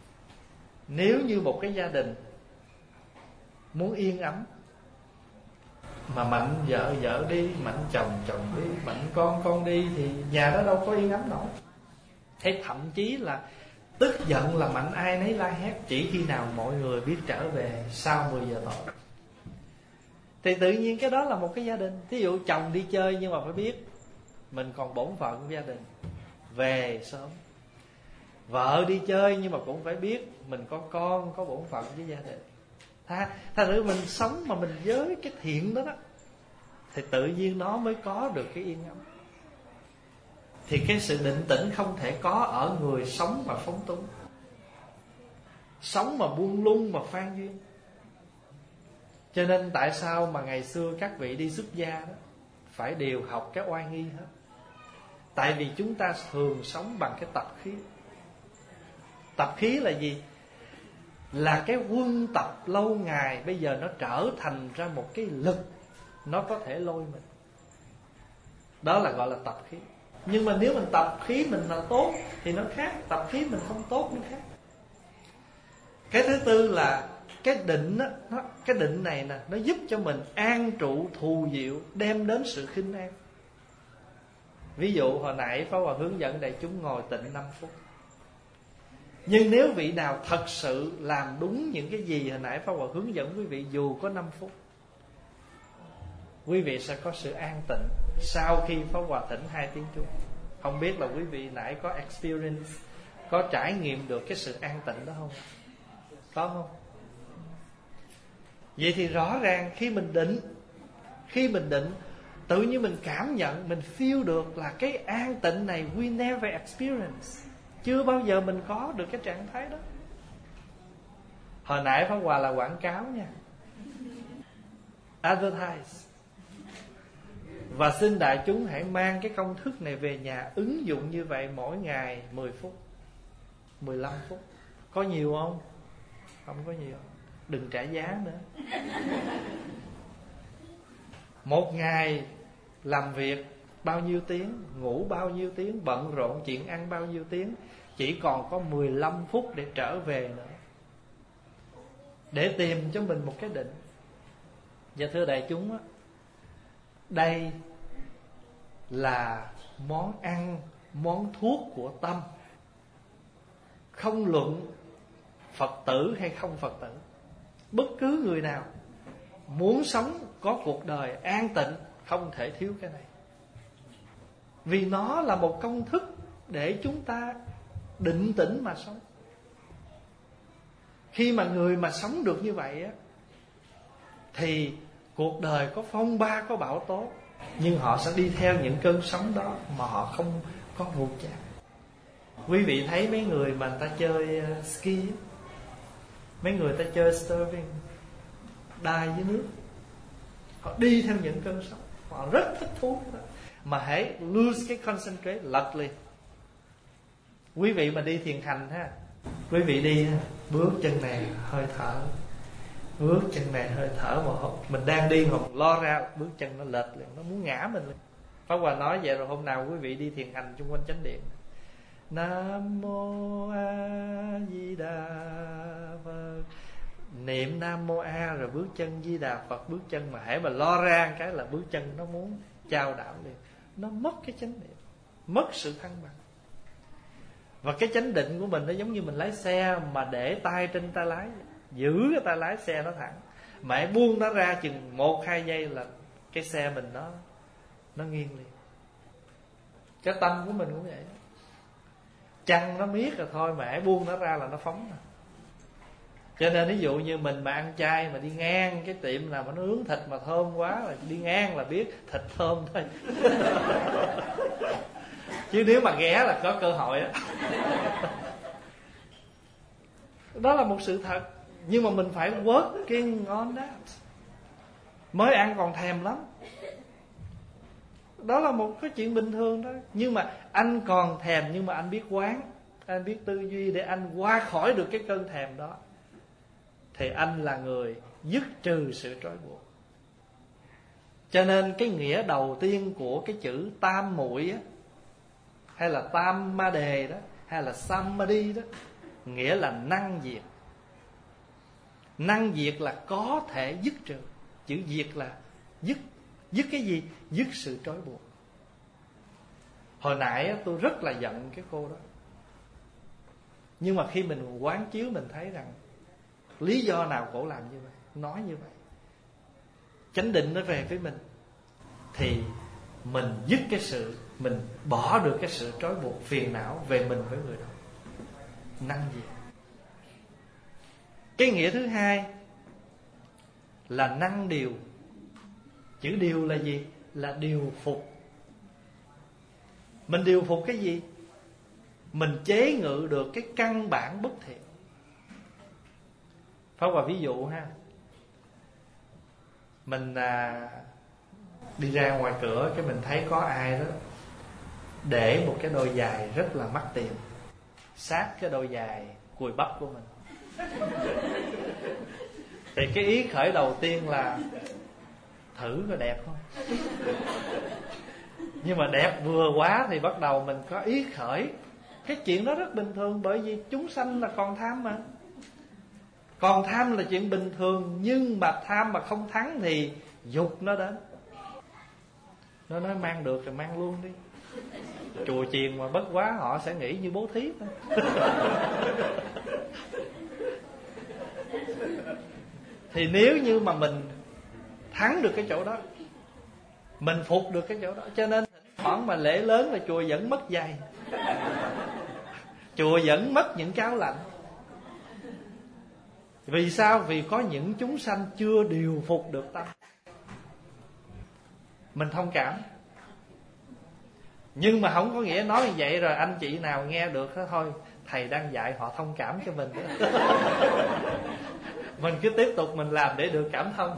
Nếu như một cái gia đình muốn yên ấm, mà mạnh vợ đi, mạnh chồng đi, mạnh con đi, thì nhà đó đâu có yên ấm nổi. Thế thậm chí là tức giận là mạnh ai nấy la hét. Chỉ khi nào mọi người biết trở về sau 10 giờ tối thì tự nhiên cái đó là một cái gia đình. Thí dụ chồng đi chơi nhưng mà phải biết mình còn bổn phận của gia đình, về sớm. Vợ đi chơi nhưng mà cũng phải biết mình có con, có bổn phận với gia đình. Thành ra mình sống mà mình với cái thiện đó đó, thì tự nhiên nó mới có được cái yên ấm. Thì cái sự định tĩnh không thể có ở người sống mà phóng túng, sống mà buông lung mà phan duyên. Cho nên tại sao mà ngày xưa các vị đi xuất gia đó phải đều học cái oai nghi hết. Tại vì chúng ta thường sống bằng cái tập khí. Tập khí là gì? Là cái quân tập lâu ngày bây giờ nó trở thành ra một cái lực, nó có thể lôi mình. Đó là gọi là tập khí. Nhưng mà nếu mình tập khí mình là tốt thì nó khác, tập khí mình không tốt nó khác. Cái thứ tư là cái định đó, cái định này nè, nó giúp cho mình an trụ thù diệu, đem đến sự khinh an. Ví dụ hồi nãy Pháp Hòa hướng dẫn đại chúng ngồi tịnh 5 phút. Nhưng nếu vị nào thật sự làm đúng những cái gì hồi nãy Pháp Hòa hướng dẫn quý vị, dù có 5 phút, quý vị sẽ có sự an tịnh sau khi Pháp Hòa thỉnh 2 tiếng chuông. Không biết là quý vị nãy có experience, có trải nghiệm được cái sự an tịnh đó không? Có không? Vậy thì rõ ràng khi mình định tự nhiên mình cảm nhận, mình feel được là cái an tịnh này we never experience. Chưa bao giờ mình có được cái trạng thái đó. Hồi nãy Pháp Hòa là quảng cáo nha, advertise. Và xin đại chúng hãy mang cái công thức này về nhà, ứng dụng như vậy mỗi ngày 10 phút 15 phút. Có nhiều không? Không có nhiều. Đừng trả giá nữa. Một ngày làm việc bao nhiêu tiếng, ngủ bao nhiêu tiếng, bận rộn chuyện ăn bao nhiêu tiếng, chỉ còn có 15 phút để trở về nữa, để tìm cho mình một cái định. Và thưa đại chúng á, đây là món ăn, món thuốc của tâm. Không luận Phật tử hay không Phật tử, bất cứ người nào muốn sống có cuộc đời an tịnh không thể thiếu cái này. Vì nó là một công thức để chúng ta định tĩnh mà sống. Khi mà người mà sống được như vậy á, thì cuộc đời có phong ba có bão tố, nhưng họ sẽ đi theo những cơn sóng đó mà họ không có vụt chạm. Quý vị thấy mấy người mà người ta chơi ski, mấy người ta chơi surfing, đai dưới nước, họ đi theo những cơn sóng, họ rất thích thú đó. Mà hãy lose cái concentrate, lật liền. Quý vị mà đi thiền hành ha, quý vị đi bước chân này hơi thở, bước chân này hơi thở, mà mình đang đi mà lo ra bước chân nó lệch liền, nó muốn ngã mình liền. Pháp Hòa nói vậy rồi, hôm nào quý vị đi thiền hành chung quanh chánh điện, Nam Mô A Di Đà Phật, niệm Nam Mô A rồi bước chân Di Đà Phật, bước chân mà hãy mà lo ra cái là bước chân nó muốn chao đảo liền, nó mất cái chánh niệm, mất sự thăng bằng. Và cái chánh định của mình nó giống như mình lái xe mà để tay trên tay lái, giữ cái tay lái xe nó thẳng, mà hãy buông nó ra chừng 1-2 giây là cái xe mình nó nghiêng liền. Cái tâm của mình cũng vậy đó. Chăn nó miết rồi thôi, mà hãy buông nó ra là nó phóng rồi. Cho nên ví dụ như mình mà ăn chay mà đi ngang cái tiệm nào mà nó nướng thịt mà thơm quá, là đi ngang là biết thịt thơm thôi. Chứ nếu mà ghé là có cơ hội đó. Đó là một sự thật. Nhưng mà mình phải working on that. Mới ăn còn thèm lắm. Đó là một cái chuyện bình thường đó. Nhưng mà anh còn thèm, nhưng mà anh biết quán, anh biết tư duy để anh qua khỏi được cái cơn thèm đó, thì anh là người dứt trừ sự trói buộc. Cho nên cái nghĩa đầu tiên của cái chữ tam muội á, hay là tam ma đề đó, hay là samadhi đó, nghĩa là năng diệt. Năng diệt là có thể dứt trừ. Chữ diệt là dứt. Dứt cái gì? Dứt sự trói buộc. Hồi nãy tôi rất là giận cái cô đó, nhưng mà khi mình quán chiếu mình thấy rằng lý do nào cổ làm như vậy, nói như vậy, chánh định nó về với mình, thì mình dứt cái sự, mình bỏ được cái sự trói buộc phiền não về mình với người đó. Năng diệt. Cái nghĩa thứ hai là năng điều. Chữ điều là gì? Là điều phục. Mình điều phục cái gì? Mình chế ngự được cái căn bản bất thiện. Pháp Hòa ví dụ ha, mình đi ra ngoài cửa, cái mình thấy có ai đó để một cái đôi giày rất là mắc tiền sát cái đôi giày cùi bắp của mình, thì cái ý khởi đầu tiên là thử có đẹp không. Nhưng mà đẹp vừa quá thì bắt đầu mình có ý khởi. Cái chuyện đó rất bình thường, bởi vì chúng sanh là còn tham mà. Còn tham là chuyện bình thường, nhưng mà tham mà không thắng thì dục nó đến. Nó nói mang được thì mang luôn đi. Chùa chiền mà bất quá họ sẽ nghĩ như bố thí thôi. Thì nếu như mà mình thắng được cái chỗ đó, mình phục được cái chỗ đó, cho nên thoảng mà lễ lớn là chùa vẫn mất giày, chùa vẫn mất những cháo lạnh. Vì sao? Vì có những chúng sanh chưa điều phục được tâm. Mình thông cảm, nhưng mà không có nghĩa nói như vậy rồi anh chị nào nghe được đó thôi, thầy đang dạy họ thông cảm cho mình đó. Mình cứ tiếp tục mình làm để được cảm thông.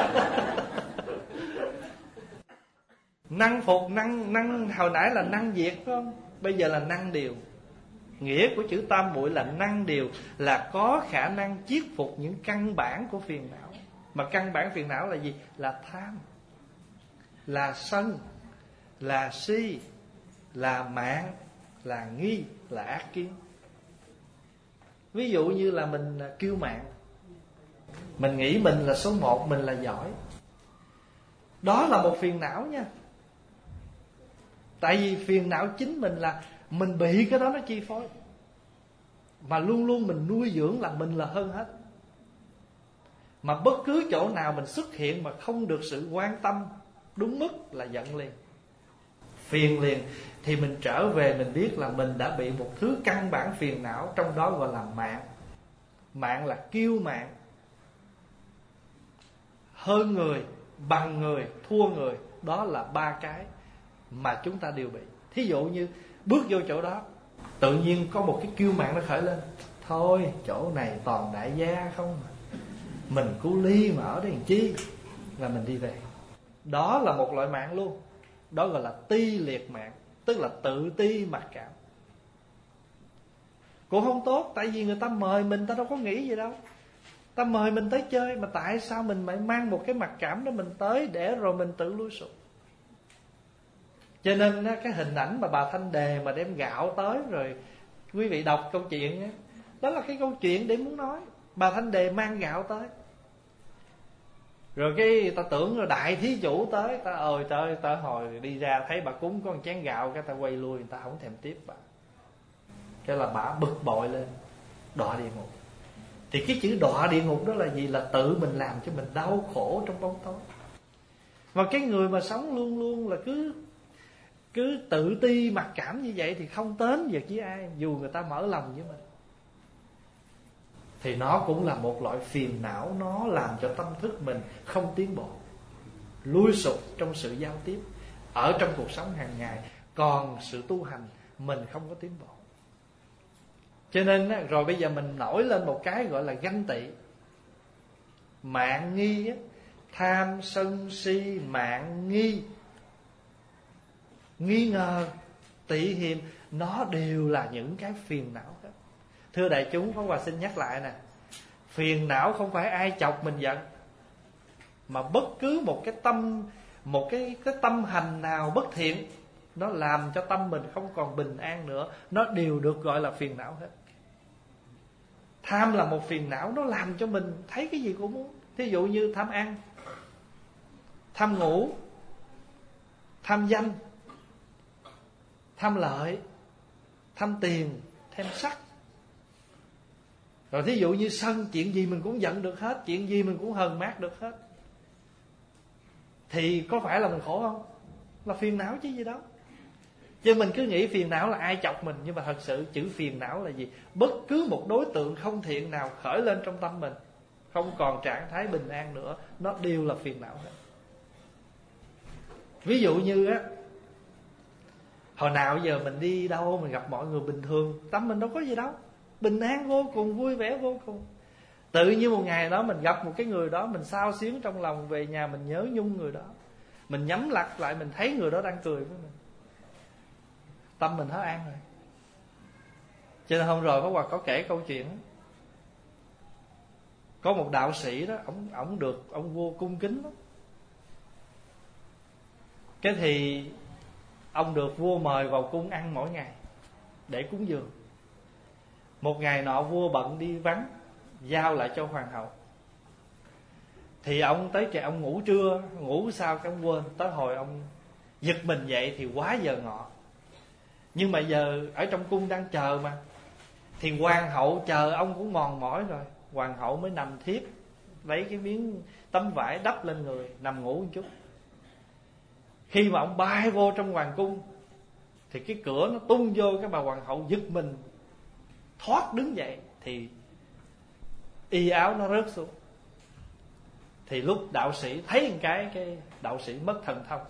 Năng phục, năng hồi nãy là năng diệt phải không? Bây giờ là năng điều. Nghĩa của chữ tam muội là năng điều, là có khả năng chiết phục những căn bản của phiền não. Mà căn bản phiền não là gì? Là tham, là sân, là si, là mạn, là nghi, là ác kiến. Ví dụ như là mình kiêu mạn, mình nghĩ mình là số 1, mình là giỏi. Đó là một phiền não nha. Tại vì phiền não chính mình là mình bị cái đó nó chi phối, mà luôn luôn mình nuôi dưỡng là mình là hơn hết. Mà bất cứ chỗ nào mình xuất hiện mà không được sự quan tâm đúng mức là giận liền. phiền liền. Thì mình trở về mình biết là mình đã bị một thứ căn bản phiền não, trong đó gọi là mạng. Mạng là kiêu mạn, hơn người, bằng người, thua người. Đó là ba cái mà chúng ta đều bị. Thí dụ như bước vô chỗ đó, tự nhiên có một cái kiêu mạn nó khởi lên. Thôi chỗ này toàn đại gia không mà, mình cu ly mà ở đây làm chi, là mình đi về. Đó là một loại mạng luôn. Đó gọi là ti liệt mạng, tức là tự ti mặc cảm. Cũng không tốt. Tại vì người ta mời mình, ta đâu có nghĩ gì đâu. Ta mời mình tới chơi, mà tại sao mình phải mang một cái mặc cảm đó mình tới, để rồi mình tự lui sụp. Cho nên cái hình ảnh mà bà Thanh Đề mà đem gạo tới, rồi quý vị đọc câu chuyện đó là cái câu chuyện để muốn nói. Bà Thanh Đề mang gạo tới, rồi cái ta tưởng là đại thí chủ tới, ta ơi trời, ta hồi đi ra thấy bà cúng có một chén gạo, cái ta quay lui, người ta không thèm tiếp bà. Cái là bà bực bội lên, đọa địa ngục. Thì cái chữ đọa địa ngục đó là gì? Là tự mình làm cho mình đau khổ trong bóng tối. Và cái người mà sống luôn luôn là cứ tự ti mặc cảm như vậy thì không đến việc với ai, dù người ta mở lòng với mình. Thì nó cũng là một loại phiền não, nó làm cho tâm thức mình không tiến bộ, lui sụp trong sự giao tiếp ở trong cuộc sống hàng ngày. Còn sự tu hành mình không có tiến bộ. Cho nên rồi bây giờ mình nổi lên một cái gọi là ganh tị, mạn nghi, tham sân si mạn nghi, nghi ngờ, tị hiềm, nó đều là những cái phiền não hết. Thưa đại chúng, Pháp Hòa xin nhắc lại nè, phiền não không phải ai chọc mình giận, mà bất cứ một cái tâm hành nào bất thiện, nó làm cho tâm mình không còn bình an nữa, nó đều được gọi là phiền não hết. Tham là một phiền não, nó làm cho mình thấy cái gì cũng muốn. Thí dụ như tham ăn, tham ngủ, tham danh, tham lợi, tham tiền, tham sắc. Rồi thí dụ như sân, chuyện gì mình cũng giận được hết, chuyện gì mình cũng hờn mát được hết. Thì có phải là mình khổ không? Là phiền não chứ gì đâu. Chứ mình cứ nghĩ phiền não là ai chọc mình. Nhưng mà thật sự chữ phiền não là gì? Bất cứ một đối tượng không thiện nào khởi lên trong tâm mình, không còn trạng thái bình an nữa, nó đều là phiền não hết. Ví dụ như á, hồi nào giờ mình đi đâu, mình gặp mọi người bình thường, tâm mình đâu có gì đâu, bình an vô cùng, vui vẻ vô cùng. Tự nhiên một ngày đó mình gặp một cái người đó, mình xao xuyến trong lòng, về nhà mình nhớ nhung người đó, mình nhắm lặt lại, mình thấy người đó đang cười với mình, tâm mình hết an rồi. Cho nên hôm rồi Pháp Hòa có kể câu chuyện đó. Có một đạo sĩ đó, ổng được ông vua cung kính lắm. Cái thì ông được vua mời vào cung ăn mỗi ngày để cúng dường. Một ngày nọ vua bận đi vắng, giao lại cho hoàng hậu. Thì ông tới trại, ông ngủ trưa, ngủ sao cái ông quên. Tới hồi ông giật mình dậy thì quá giờ ngọ. Nhưng mà giờ ở trong cung đang chờ mà, thì hoàng hậu chờ ông cũng mòn mỏi rồi. Hoàng hậu mới nằm thiếp, lấy cái miếng tấm vải đắp lên người, nằm ngủ một chút. Khi mà ông bay vô trong hoàng cung thì cái cửa nó tung vô, cái bà hoàng hậu giật mình thoát đứng dậy, thì y áo nó rớt xuống. Thì lúc đạo sĩ thấy một cái đạo sĩ mất thần thông.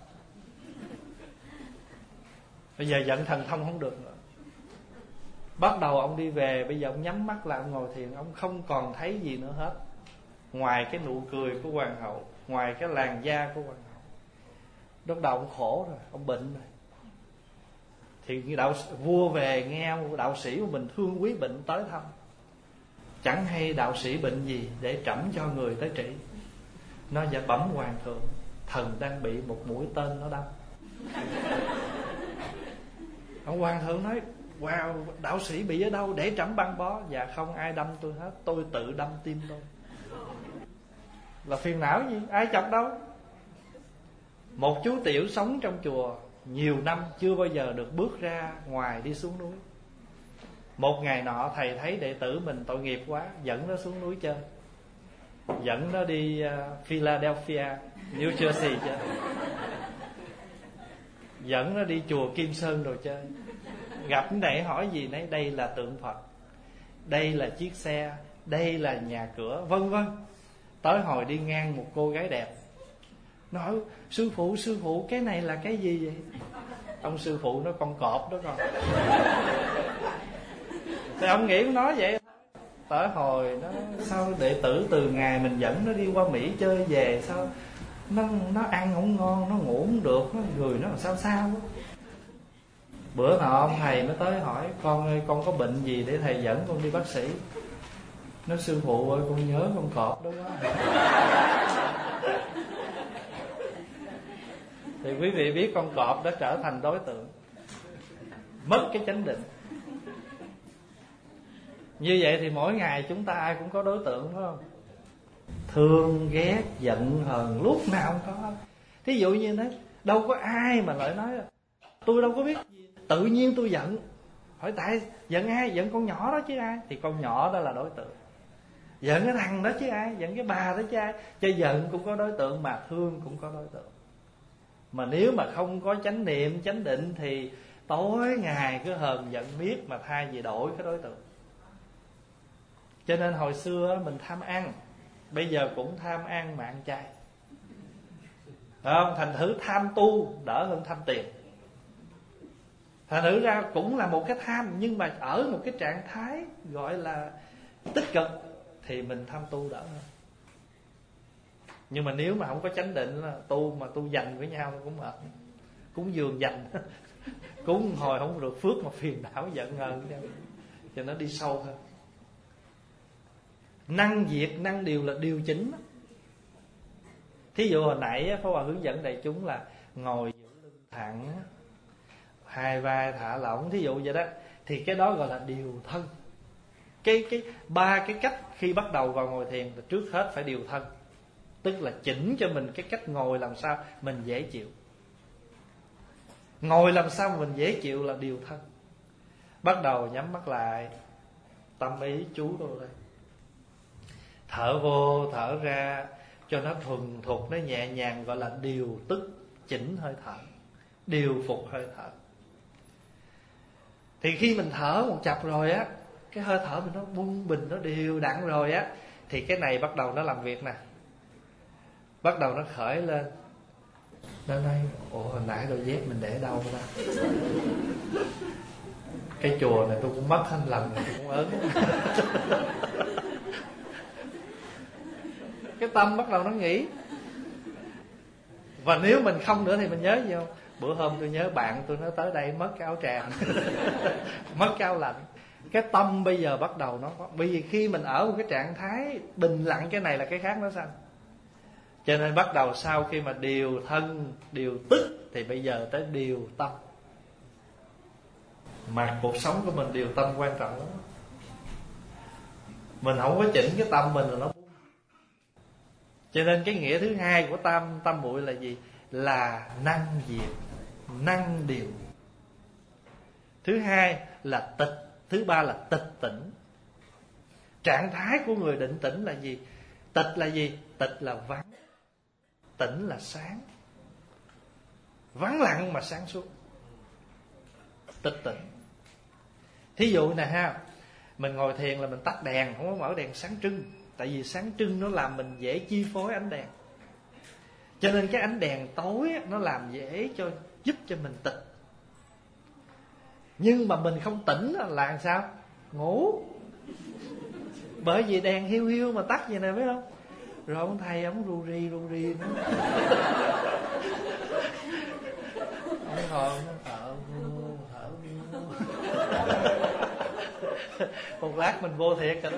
Bây giờ giận thần thông không được nữa. Bắt đầu ông đi về, bây giờ ông nhắm mắt lại, ông ngồi thiền, ông không còn thấy gì nữa hết, ngoài cái nụ cười của hoàng hậu, ngoài cái làn da của hoàng hậu. Lúc đầu ông khổ rồi, ông bệnh rồi. Thì vua về nghe đạo sĩ của mình thương quý bệnh tới thăm. Chẳng hay đạo sĩ bệnh gì để trẫm cho người tới trị. Nó dạ bẩm hoàng thượng, thần đang bị một mũi tên nó đâm. Ông hoàng thượng nói, wow, đạo sĩ bị ở đâu để trẫm băng bó? Dạ không ai đâm tôi hết, tôi tự đâm tim tôi. Là phiền não gì, ai chọc đâu. Một chú tiểu sống trong chùa nhiều năm, chưa bao giờ được bước ra ngoài đi xuống núi. Một ngày nọ thầy thấy đệ tử mình tội nghiệp quá, dẫn nó xuống núi chơi. Dẫn nó đi Philadelphia, New Jersey chơi. dẫn nó đi chùa Kim Sơn rồi chơi. Gặp cái này hỏi gì nấy, đây là tượng Phật, đây là chiếc xe, đây là nhà cửa, vân vân. Tới hồi đi ngang một cô gái đẹp, nói sư phụ cái này là cái gì vậy? Ông sư phụ nói con cọp đó con. Thì ông nghĩ nói vậy. Tới hồi nó sao đệ tử từ ngày mình dẫn nó đi qua Mỹ chơi về, sao nó ăn không ngon, nó ngủ không được, nó người nó làm sao đó. Bữa nọ ông thầy mới tới hỏi: con ơi, con có bệnh gì để thầy dẫn con đi bác sĩ? Nói sư phụ ơi, con nhớ con cọp đó quá. Thì quý vị biết con cọp đã trở thành đối tượng, mất cái chánh định. Như vậy thì mỗi ngày chúng ta ai cũng có đối tượng, phải không? Thương, ghét, giận, hờn lúc nào cũng có. Thí dụ như thế, đâu có ai mà lại nói tôi đâu có biết gì, tự nhiên tôi giận. Hỏi tại giận ai? Giận con nhỏ đó chứ ai? Thì con nhỏ đó là đối tượng. Giận cái thằng đó chứ ai? Giận cái bà đó chứ ai? Cho giận cũng có đối tượng, mà thương cũng có đối tượng. Mà nếu mà không có chánh niệm, chánh định thì tối ngày cứ hờn giận miết, mà thay vì đổi cái đối tượng. Cho nên hồi xưa mình tham ăn, bây giờ cũng tham ăn mà ăn chay, phải không? Thành thử tham tu đỡ hơn tham tiền. Thành thử ra cũng là một cái tham, nhưng mà ở một cái trạng thái gọi là tích cực thì mình tham tu đỡ hơn. Nhưng mà nếu mà không có chánh định là tu mà tu dành với nhau cũng mệt. Cúng dường dành cúng hồi không được phước mà phiền não giận hờn, cho nó đi sâu hơn. Năng diệt, năng điều là điều chỉnh. Thí dụ hồi nãy Pháp Hòa hướng dẫn đại chúng là ngồi giữ lưng thẳng, hai vai thả lỏng, thí dụ vậy đó. Thì cái đó gọi là điều thân. Ba cái cách khi bắt đầu vào ngồi thiền là trước hết phải điều thân. Tức là chỉnh cho mình cái cách ngồi làm sao mình dễ chịu. Ngồi làm sao mà mình dễ chịu là điều thân. Bắt đầu nhắm mắt lại, tâm ý chú vô đây, thở vô thở ra cho nó thuần thục, nó nhẹ nhàng, gọi là điều tức chỉnh hơi thở, điều phục hơi thở. Thì khi mình thở một chập rồi á, cái hơi thở mình nó bung bình, nó đều đặn rồi á, thì cái này bắt đầu nó làm việc nè. Bắt đầu nó khởi lên. Nó nói: ủa hồi nãy đôi dép mình để đâu ta? Cái chùa này tôi cũng mất thanh lành, tôi cũng ớn. Cái tâm bắt đầu nó nghĩ. Và nếu mình không nữa thì mình nhớ gì không? Bữa hôm tôi nhớ bạn tôi nó tới đây mất cái áo tràm mất cái áo lạnh. Cái tâm bây giờ bắt đầu nó có. Bởi vì khi mình ở một cái trạng thái bình lặng, cái này là cái khác nó sanh. Cho nên bắt đầu sau khi mà điều thân, điều tức, thì bây giờ tới điều tâm. Mà cuộc sống của mình điều tâm quan trọng lắm. Mình không có chỉnh cái tâm mình là nó bung. Cho nên cái nghĩa thứ hai của tam muội là gì? Là năng diệt, năng điều. Thứ hai là tịch. Thứ ba là tịch tỉnh. Trạng thái của người định tĩnh là gì? Tịch là gì? Tịch là vắng, tỉnh là sáng. Vắng lặng mà sáng suốt, tịch tỉnh. Thí dụ nè ha, mình ngồi thiền là mình tắt đèn, không có mở đèn sáng trưng. Tại vì sáng trưng nó làm mình dễ chi phối ánh đèn. Cho nên cái ánh đèn tối nó làm dễ giúp cho mình tịch. Nhưng mà mình không tỉnh là làm sao? Ngủ. Bởi vì đèn hiu hiu mà tắt vậy nè, biết không? Rồi ông thầy ông ru ri nữa. Ông ngồi thở một lát mình vô thiệt rồi đó.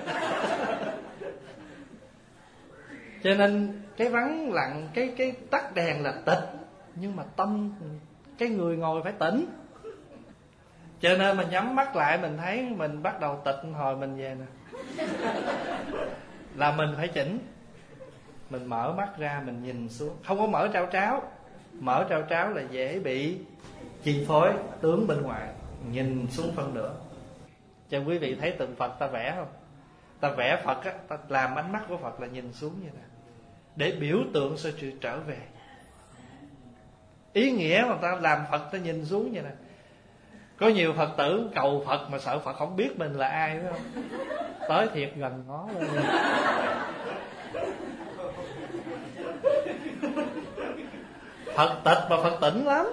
Cho nên cái vắng lặng, cái tắt đèn là tịch. Nhưng mà tâm, cái người ngồi phải tỉnh. Cho nên mình nhắm mắt lại, mình thấy mình bắt đầu tịch hồi mình về nè, là mình phải chỉnh. Mình mở mắt ra, mình nhìn xuống. Không có mở trao tráo. Mở trao tráo là dễ bị chi phối tướng bên ngoài. Nhìn xuống phân nửa. Cho quý vị thấy tượng Phật ta vẽ không? Ta vẽ Phật á, ta làm ánh mắt của Phật là nhìn xuống như thế, để biểu tượng sự trở về. Ý nghĩa mà ta làm Phật, ta nhìn xuống vậy nè. Có nhiều Phật tử cầu Phật mà sợ Phật không biết mình là ai, phải không? Tới thiệt gần ngó luôn. Phật tịch mà Phật tỉnh lắm.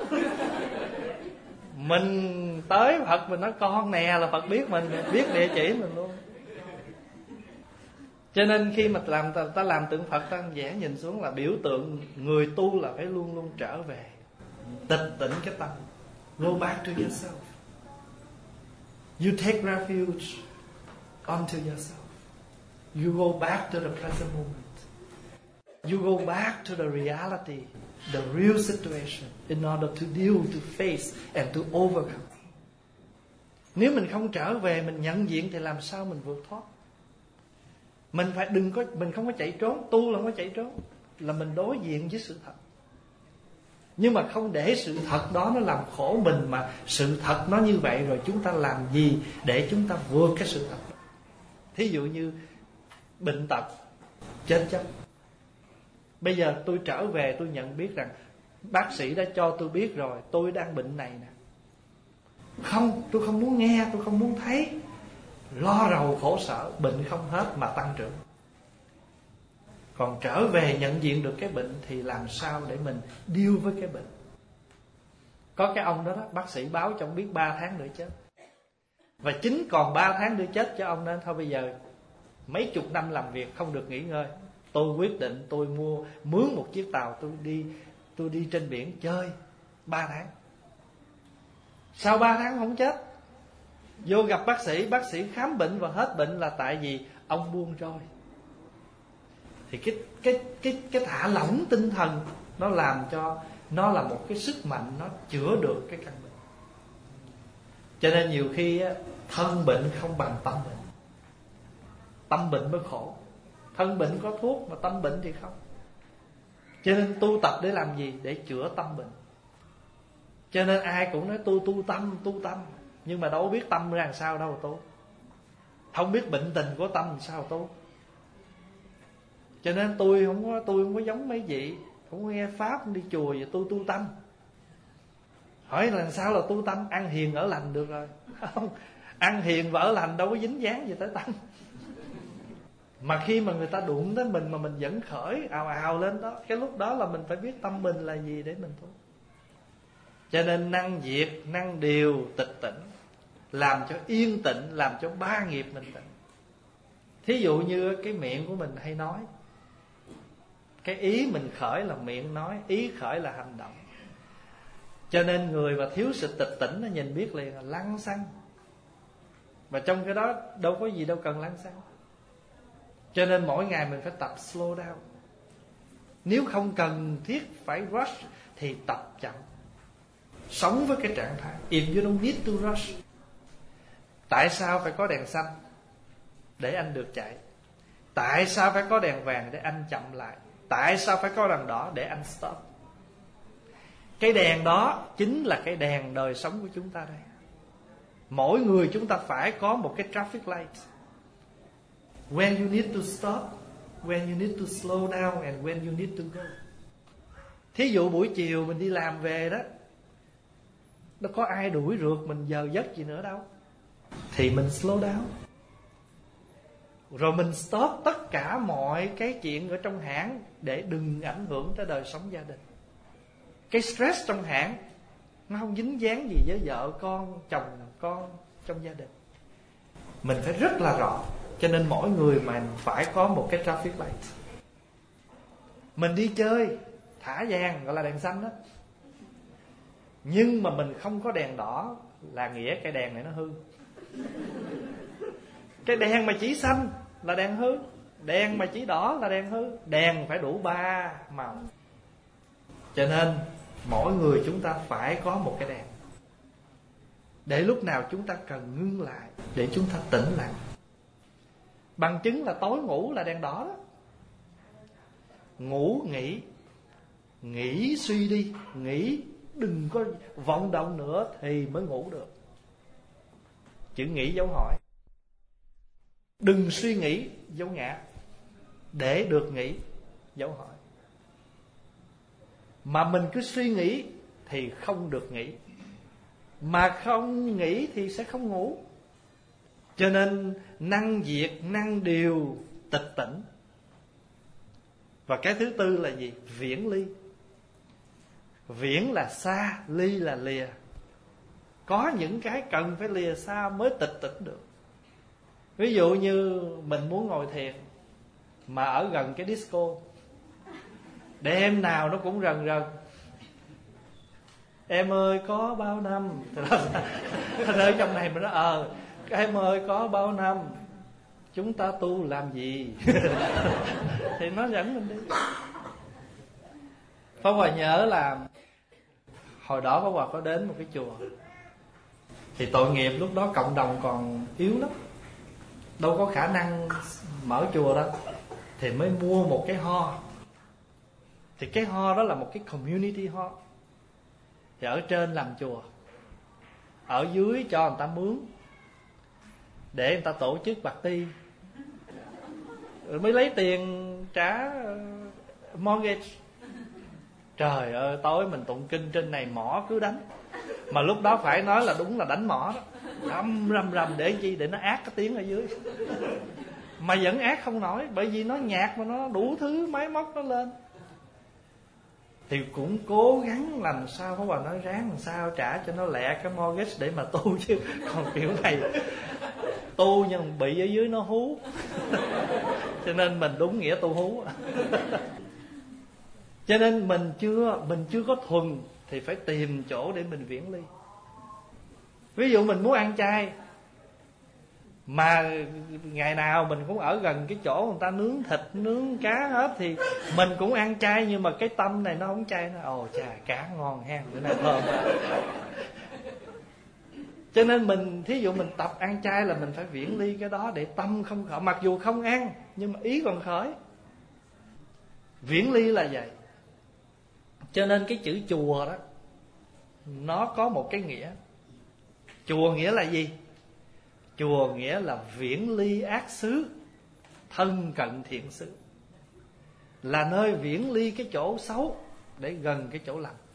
Mình tới Phật mình nói con nè là Phật biết mình, biết địa chỉ mình luôn. Cho nên khi mà ta làm tượng Phật, ta vẽ nhìn xuống là biểu tượng người tu là phải luôn luôn trở về, tịch tỉnh cái tâm. Go back to yourself. You take refuge onto yourself. You go back to the present moment. You go back to the reality, the real situation, in order to deal, to face and to overcome. Nếu mình không trở về, mình nhận diện thì làm sao mình vượt thoát? Mình không có chạy trốn. Tu là không có chạy trốn, là mình đối diện với sự thật. Nhưng mà không để sự thật đó nó làm khổ mình, mà sự thật nó như vậy rồi chúng ta làm gì để chúng ta vượt cái sự thật đó. Thí dụ như bệnh tật, chết chóc. Bây giờ tôi trở về, tôi nhận biết rằng bác sĩ đã cho tôi biết rồi, tôi đang bệnh này nè. Không, tôi không muốn nghe, tôi không muốn thấy. Lo rầu khổ sở, bệnh không hết mà tăng trưởng. Còn trở về nhận diện được cái bệnh thì làm sao để mình deal với cái bệnh. Có cái ông đó, bác sĩ báo cho ông biết 3 tháng nữa chết. Và chính còn 3 tháng nữa chết cho ông, nên thôi bây giờ mấy chục năm làm việc không được nghỉ ngơi. Tôi quyết định tôi mướn một chiếc tàu, tôi đi trên biển chơi 3 tháng. Sau 3 tháng không chết, vô gặp bác sĩ khám bệnh và hết bệnh là tại vì ông buông trôi. Thì cái thả lỏng tinh thần nó làm cho nó là một cái sức mạnh, nó chữa được cái căn bệnh. Cho nên nhiều khi thân bệnh không bằng tâm bệnh. Tâm bệnh mới khổ. Thân bệnh có thuốc mà tâm bệnh thì không. Cho nên tu tập để làm gì? Để chữa tâm bệnh. Cho nên ai cũng nói tu tâm, nhưng mà đâu biết tâm ra làm sao đâu tu. Không biết bệnh tình của tâm làm sao tu. Cho nên tôi không có giống mấy vị, không có nghe pháp, không đi chùa vậy tôi tu tâm. Hỏi là sao là tu tâm? Ăn hiền ở lành được rồi. Không, ăn hiền và ở lành đâu có dính dáng gì tới tâm. Mà khi mà người ta đụng tới mình mà mình vẫn khởi ào lên đó, cái lúc đó là mình phải biết tâm mình là gì để mình tu. Cho nên năng diệt, năng điều, tịch tỉnh, làm cho yên tịnh, làm cho ba nghiệp mình tịnh. Thí dụ như cái miệng của mình hay nói, cái ý mình khởi là miệng nói, ý khởi là hành động. Cho nên người mà thiếu sự tịch tỉnh nó nhìn biết liền là lăng xăng. Mà trong cái đó đâu có gì đâu cần lăng xăng. Cho nên mỗi ngày mình phải tập slow down. Nếu không cần thiết phải rush thì tập chậm. Sống với cái trạng thái if you don't need to rush. Tại sao phải có đèn xanh? Để anh được chạy. Tại sao phải có đèn vàng? Để anh chậm lại. Tại sao phải có đèn đỏ? Để anh stop. Cái đèn đó chính là cái đèn đời sống của chúng ta đây. Mỗi người chúng ta phải có một cái traffic light. When you need to stop, when you need to slow down, and when you need to go. Thí dụ buổi chiều mình đi làm về đó, đâu có ai đuổi rượt mình giờ giấc gì nữa đâu, thì mình slow down. Rồi mình stop tất cả mọi cái chuyện ở trong hãng để đừng ảnh hưởng tới đời sống gia đình. Cái stress trong hãng nó không dính dáng gì với vợ con, chồng con trong gia đình. Mình phải rất là rõ. Cho nên mỗi người mà phải có một cái traffic light. Mình đi chơi thả vàng gọi là đèn xanh đó, nhưng mà mình không có đèn đỏ là nghĩa cái đèn này nó hư. Cái đèn mà chỉ xanh là đèn hư, đèn mà chỉ đỏ là đèn hư. Đèn phải đủ 3 màu. Cho nên mỗi người chúng ta phải có một cái đèn, để lúc nào chúng ta cần ngưng lại, để chúng ta tĩnh lại. Bằng chứng là tối ngủ là đèn đỏ đó. Ngủ nghỉ, nghỉ suy đi, nghỉ đừng có vọng động nữa thì mới ngủ được. Chữ nghỉ dấu hỏi. Đừng suy nghĩ dấu ngã, để được nghỉ dấu hỏi. Mà mình cứ suy nghĩ thì không được nghỉ. Mà không nghỉ thì sẽ không ngủ. Cho nên năng diệt, năng điều, tịch tỉnh. Và cái thứ tư là gì? Viễn ly. Viễn là xa, ly là lìa. Có những cái cần phải lìa xa mới tịch tỉnh được. Ví dụ như mình muốn ngồi thiền mà ở gần cái disco, đêm nào nó cũng rần rần. Em ơi có bao năm ở trong này mình nói em ơi có bao năm chúng ta tu làm gì? Thì nó dẫn mình đi. Pháp Hòa nhớ là hồi đó Pháp Hòa có đến một cái chùa, thì tội nghiệp lúc đó cộng đồng còn yếu lắm, đâu có khả năng mở chùa đâu. Thì mới mua một cái ho. Thì cái ho đó là một cái community ho. Thì ở trên làm chùa, ở dưới cho người ta mướn để người ta tổ chức party, rồi mới lấy tiền trả mortgage. Trời ơi, tối mình tụng kinh trên này mỏ cứ đánh. Mà lúc đó phải nói là đúng là đánh mỏ đó, rầm để chi? Để nó át cái tiếng ở dưới. Mà vẫn át không nổi, bởi vì nó nhạc mà nó đủ thứ máy móc nó lên. Thì cũng cố gắng làm sao, Pháp Hòa nói ráng làm sao trả cho nó lẹ cái mortgage để mà tu chứ. Còn kiểu này tu nhưng bị ở dưới nó hú. Cho nên mình đúng nghĩa tu hú. Cho nên mình chưa có thuần thì phải tìm chỗ để mình viễn ly. Ví dụ mình muốn ăn chay, mà ngày nào mình cũng ở gần cái chỗ người ta nướng thịt, nướng cá hết, thì mình cũng ăn chay, nhưng mà cái tâm này nó không chay. Nó ồ chà, cá ngon ha, bữa nay thơm. Cho nên mình, thí dụ mình tập ăn chay là mình phải viễn ly cái đó để tâm không khởi. Mặc dù không ăn nhưng mà ý còn khởi. Viễn ly là vậy. Cho nên cái chữ chùa đó nó có một cái nghĩa. Chùa nghĩa là gì? Chùa nghĩa là viễn ly ác xứ, thân cận thiện xứ. Là nơi viễn ly cái chỗ xấu để gần cái chỗ lành.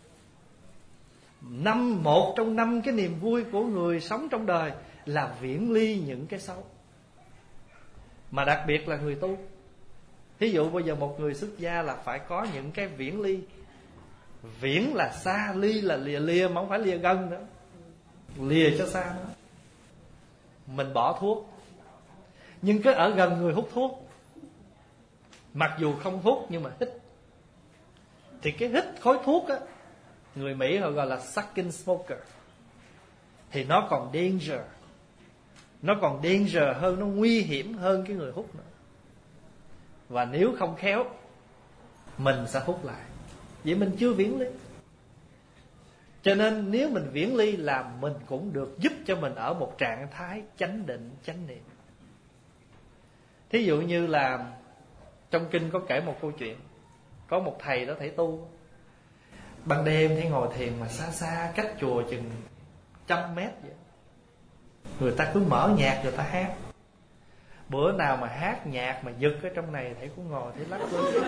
Một trong 5 cái niềm vui của người sống trong đời là viễn ly những cái xấu. Mà đặc biệt là người tu. Thí dụ bây giờ một người xuất gia là phải có những cái viễn ly. Viễn là xa, ly là lìa. Lìa mà không phải lìa gần nữa, lìa cho xa nữa. Mình bỏ thuốc, nhưng cứ ở gần người hút thuốc, mặc dù không hút nhưng mà hít. Thì cái hít khói thuốc á, người Mỹ họ gọi là sucking smoker. Thì nó còn danger. Nó còn danger hơn, nó nguy hiểm hơn cái người hút nữa. Và nếu không khéo, mình sẽ hút lại. Vậy mình chưa viễn ly. Cho nên nếu mình viễn ly là mình cũng được giúp cho mình ở một trạng thái chánh định, chánh niệm. Thí dụ như là trong kinh có kể một câu chuyện. Có một thầy đó thầy tu, ban đêm thì ngồi thiền mà xa xa cách chùa chừng 100 mét vậy. Người ta cứ mở nhạc người ta hát. Bữa nào mà hát nhạc mà giật ở trong này thầy cũng ngồi thầy lắc lên.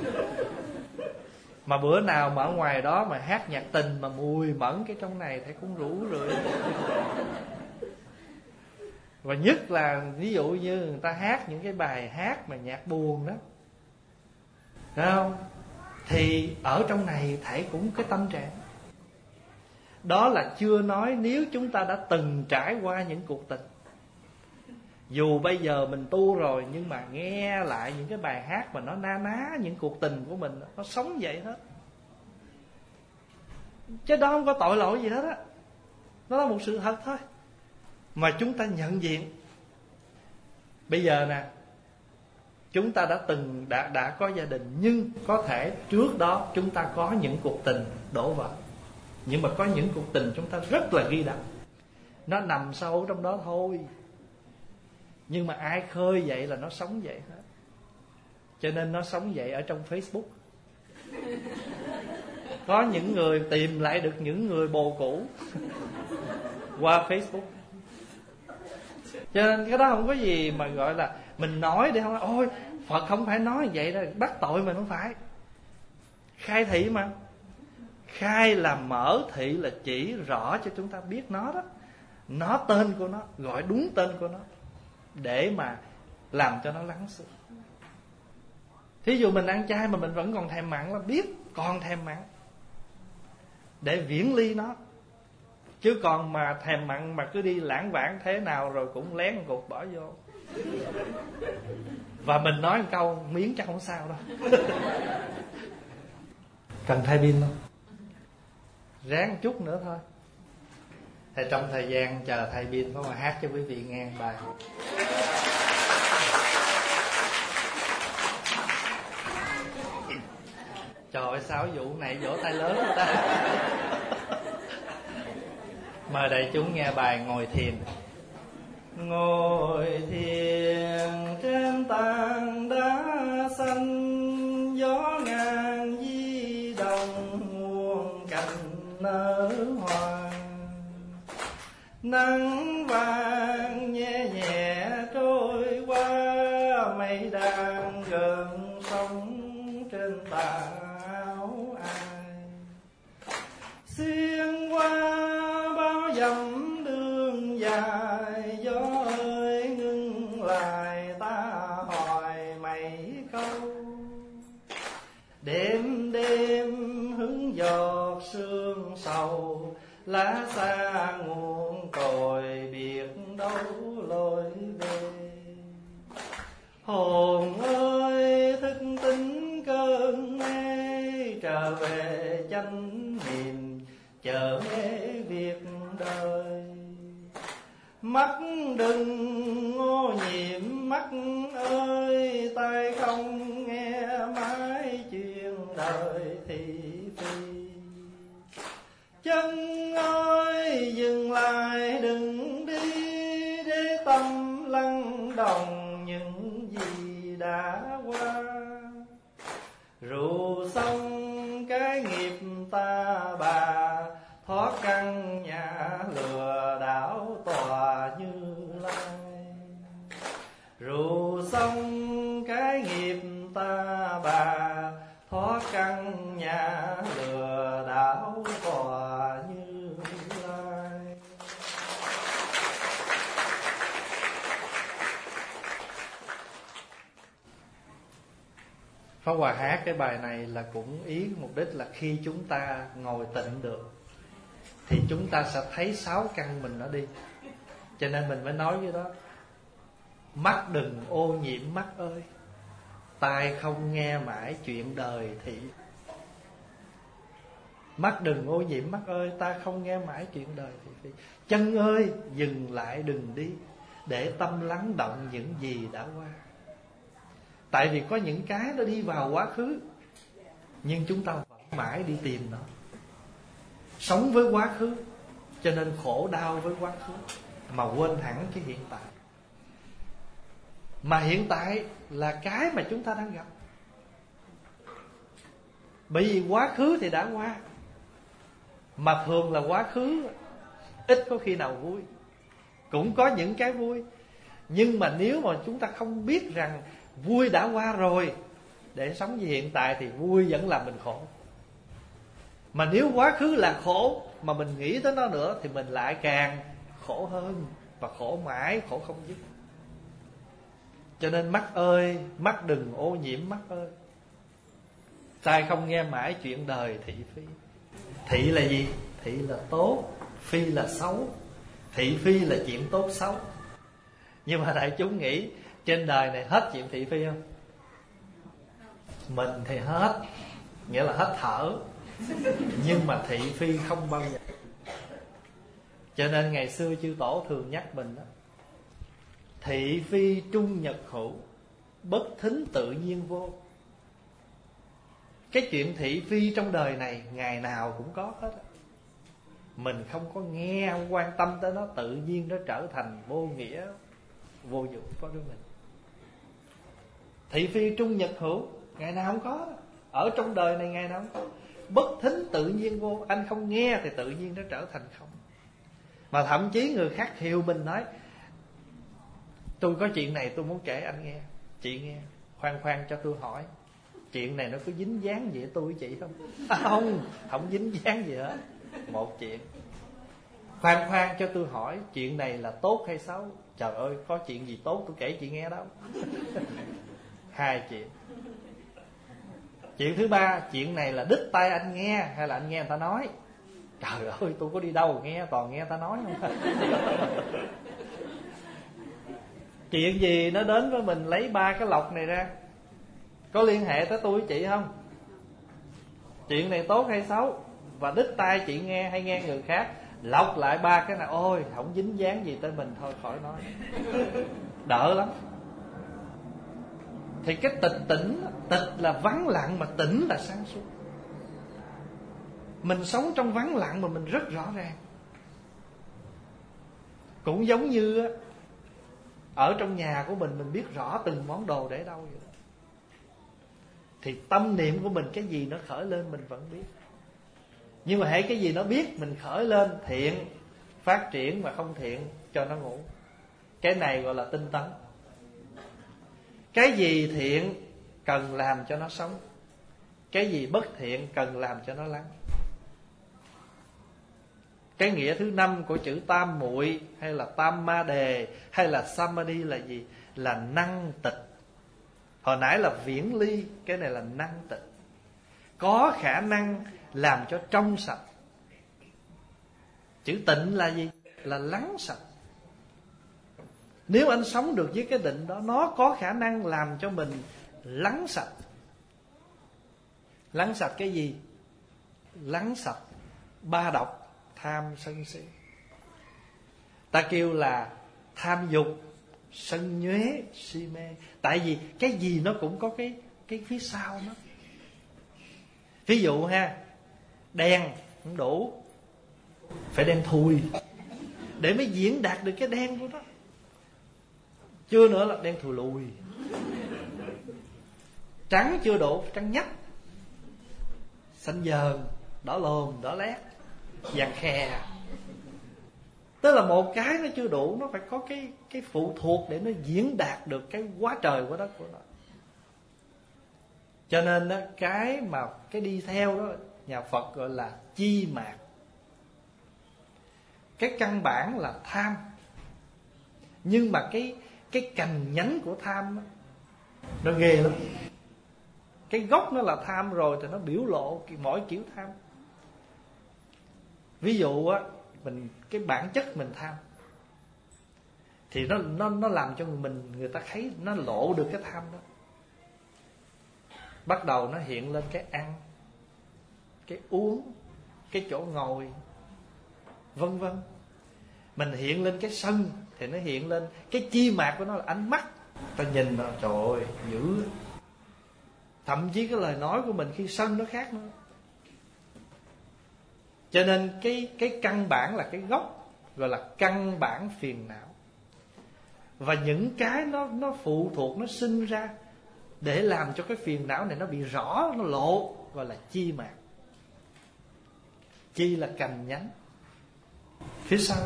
Mà bữa nào mà ở ngoài đó mà hát nhạc tình mà mùi mẫn cái trong này thầy cũng rủ rượi. Và nhất là ví dụ như người ta hát những cái bài hát mà nhạc buồn đó, thấy không? Thì ở trong này thầy cũng cái tâm trạng. Đó là chưa nói nếu chúng ta đã từng trải qua những cuộc tình. Dù bây giờ mình tu rồi, nhưng mà nghe lại những cái bài hát mà nó na ná những cuộc tình của mình, nó sống vậy hết. Chứ đó không có tội lỗi gì hết á. Nó là một sự thật thôi mà chúng ta nhận diện. Bây giờ nè, chúng ta đã có gia đình, nhưng có thể trước đó chúng ta có những cuộc tình đổ vỡ. Nhưng mà có những cuộc tình chúng ta rất là ghi đậm, nó nằm sâu trong đó thôi. Nhưng mà ai khơi vậy là nó sống vậy hết. Cho nên nó sống vậy ở trong Facebook. Có những người tìm lại được những người bồ cũ qua Facebook. Cho nên cái đó không có gì mà gọi là mình nói để không nói ôi Phật không phải nói vậy đâu, bắt tội mình không phải. Khai thị mà. Khai là mở, thị là chỉ rõ cho chúng ta biết nó đó. Nó tên của nó, gọi đúng tên của nó, để mà làm cho nó lắng xuống. Thí dụ mình ăn chay mà mình vẫn còn thèm mặn, là biết còn thèm mặn, để viễn ly nó. Chứ còn mà thèm mặn mà cứ đi lãng vãng thế nào rồi cũng lén một cục bỏ vô. Và mình nói một câu miếng chắc không sao đâu. Cần thay pin không? Ráng một chút nữa thôi. Thì trong thời gian chờ thay pin, có mà hát cho quý vị nghe bài. Trời ơi, sao vụ này vỗ tay lớn rồi ta. Mời đại chúng nghe bài Ngồi Thiền. Ngồi thiền trên tảng đá xanh, gió ngàn di đồng muôn cành nở hoa. Nắng vàng nhẹ nhẹ trôi qua, mây đang gần sóng trên tà áo ai. Xuyên qua bao dặm đường dài, gió ơi ngưng lại ta hỏi mấy câu. Đêm đêm hứng giọt sương sầu, lá xa nguồn cội biết đâu lối về. Hồn ơi thức tỉnh cơn mê, trở về chánh niệm chờ nghe việc đời. Mắt đừng ô nhiễm mắt ơi, tai không nghe mãi chuyện đời thị phi. Chân ơi dừng lại đừng đi, để tâm lắng đồng những gì đã qua. Rượu xong cái nghiệp ta bà, thoát căn nhà lừa đảo tòa Như Lai. Rượu xong cái nghiệp ta bà, thoát căn nhà lừa đảo tòa Như Lai. Pháp Hòa hát cái bài này là cũng ý mục đích là khi chúng ta ngồi tịnh được thì chúng ta sẽ thấy 6 căn mình nó đi. Cho nên mình mới nói với đó: mắt đừng ô nhiễm mắt ơi, tai không nghe mãi chuyện đời thị. Mắt đừng ô nhiễm mắt ơi, tai không nghe mãi chuyện đời thị. Chân ơi dừng lại đừng đi, để tâm lắng động những gì đã qua. Tại vì có những cái nó đi vào quá khứ, nhưng chúng ta vẫn mãi đi tìm nó, sống với quá khứ, cho nên khổ đau với quá khứ, mà quên hẳn cái hiện tại. Mà hiện tại là cái mà chúng ta đang gặp. Bởi vì quá khứ thì đã qua, mà thường là quá khứ ít có khi nào vui. Cũng có những cái vui, nhưng mà nếu mà chúng ta không biết rằng vui đã qua rồi, để sống với hiện tại thì vui vẫn làm mình khổ. Mà nếu quá khứ là khổ mà mình nghĩ tới nó nữa thì mình lại càng khổ hơn, và khổ mãi, khổ không dứt. Cho nên mắt ơi, mắt đừng ô nhiễm mắt ơi, tai không nghe mãi chuyện đời thị phi. Thị là gì? Thị là tốt, phi là xấu. Thị phi là chuyện tốt xấu. Nhưng mà đại chúng nghĩ trên đời này hết chuyện thị phi không? Mình thì hết, nghĩa là hết thở. Nhưng mà thị phi không bao giờ. Cho nên ngày xưa chư tổ thường nhắc mình đó: thị phi trung nhật hữu, bất thính tự nhiên vô. Cái chuyện thị phi trong đời này ngày nào cũng có hết. Mình không có nghe, không quan tâm tới nó, tự nhiên nó trở thành vô nghĩa, vô dụng với mình. Thị phi trung nhật hữu, ngày nào không có. Ở trong đời này ngày nào không có. Bất thính tự nhiên vô, anh không nghe thì tự nhiên nó trở thành không. Mà thậm chí người khác hiều mình nói: tôi có chuyện này tôi muốn kể anh nghe. Chị nghe, khoan cho tôi hỏi. chuyện này nó có dính dáng gì với tôi với chị không? Không dính dáng gì hết. Một chuyện. Khoan cho tôi hỏi, chuyện này là tốt hay xấu? Trời ơi, có chuyện gì tốt tôi kể chị nghe đâu. 2 chuyện. Chuyện thứ 3, chuyện này là đích tai anh nghe hay là anh nghe người ta nói? Trời ơi, tôi có đi đâu nghe, toàn nghe người ta nói không. Chuyện gì nó đến với mình, lấy 3 cái lọc này ra, có liên hệ tới tôi với chị không? Chuyện này tốt hay xấu? Và đích tai chị nghe hay nghe người khác? Lọc lại 3 cái nào, ôi không dính dáng gì tới mình, thôi khỏi nói. Đỡ lắm. Thì cái tịch là vắng lặng, mà tỉnh là sáng suốt. Mình sống trong vắng lặng mà mình rất rõ ràng. Cũng giống như ở trong nhà của mình biết rõ từng món đồ để đâu vậy đó. Thì tâm niệm của mình cái gì nó khởi lên mình vẫn biết. Nhưng mà hễ cái gì nó biết mình khởi lên, thiện phát triển, mà không thiện cho nó ngủ. Cái này gọi là tinh tấn. Cái gì thiện cần làm cho nó sống, cái gì bất thiện cần làm cho nó lắng. Cái nghĩa thứ 5 của chữ tam muội hay là tam ma đề hay là samadhi là gì? Là năng tịch. Hồi nãy là viễn ly, cái này là năng tịch. Có khả năng làm cho trong sạch. Chữ tịnh là gì? Là lắng sạch. Nếu anh sống được với cái định đó, nó có khả năng làm cho mình lắng sạch. Lắng sạch cái gì? Lắng sạch 3 độc: tham sân si. Ta kêu là tham dục, sân nhuế, si mê. Tại vì cái gì nó cũng có cái phía sau nó. Ví dụ ha, đen không đủ, phải đen thui để mới diễn đạt được cái đen của nó. Chưa nữa là đen thùi lùi. Trắng chưa đủ, trắng nhách, xanh dờn, đỏ lồm, đỏ lét, vàng khè. Tức là một cái nó chưa đủ, nó phải có cái phụ thuộc để nó diễn đạt được cái quá trời quá đất của nó. Cho nên đó, cái đi theo đó nhà Phật gọi là chi mạt. Cái căn bản là tham, nhưng mà cái cành nhánh của tham đó, nó ghê lắm. Cái gốc nó là tham rồi thì nó biểu lộ mỗi kiểu tham. Ví dụ á, cái bản chất mình tham thì nó làm cho người ta thấy nó lộ được cái tham đó. Bắt đầu nó hiện lên cái ăn, cái uống, cái chỗ ngồi, vân vân. Mình hiện lên cái sân thì nó hiện lên cái chi mạt của nó là ánh mắt. Ta nhìn nó, trời ơi, dữ. Thậm chí cái lời nói của mình khi sân nó khác nữa. Cho nên cái căn bản là cái gốc, gọi là căn bản phiền não. Và những cái nó phụ thuộc, nó sinh ra để làm cho cái phiền não này nó bị rõ, nó lộ, gọi là chi mạt. Chi là cành nhánh phía sau.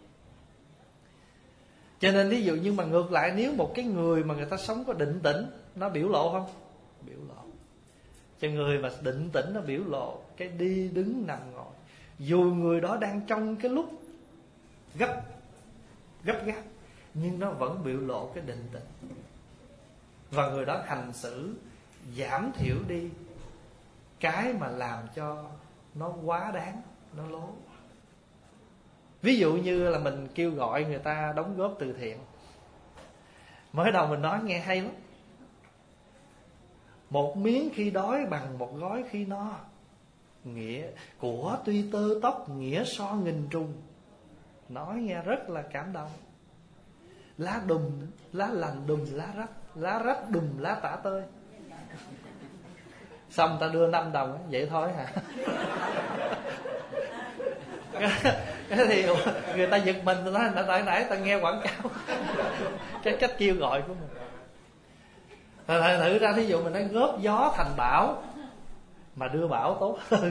Cho nên ví dụ như mà ngược lại, nếu một cái người mà người ta sống có định tĩnh, nó biểu lộ không? Biểu lộ. Cho người mà định tĩnh nó biểu lộ cái đi đứng nằm ngồi. Dù người đó đang trong cái lúc gấp gáp, nhưng nó vẫn biểu lộ cái định tĩnh. Và người đó hành xử giảm thiểu đi cái mà làm cho nó quá đáng, nó lố. Ví dụ như là mình kêu gọi người ta đóng góp từ thiện. Mới đầu mình nói nghe hay lắm. Một miếng khi đói bằng một gói khi no. Nghĩa của tuy tơ tóc, nghĩa so nghìn trùng. Nói nghe rất là cảm động. Lá đùm, lá lành đùm, lá rách đùm, lá tả tơi. Xong ta đưa 5 đồng, vậy thôi hả? Cái thì người ta giật mình, ta nói tại nãy ta nghe quảng cáo cái cách kêu gọi của mình. Thử ra thí dụ mình nói góp gió thành bão, mà đưa bão tốt hơn.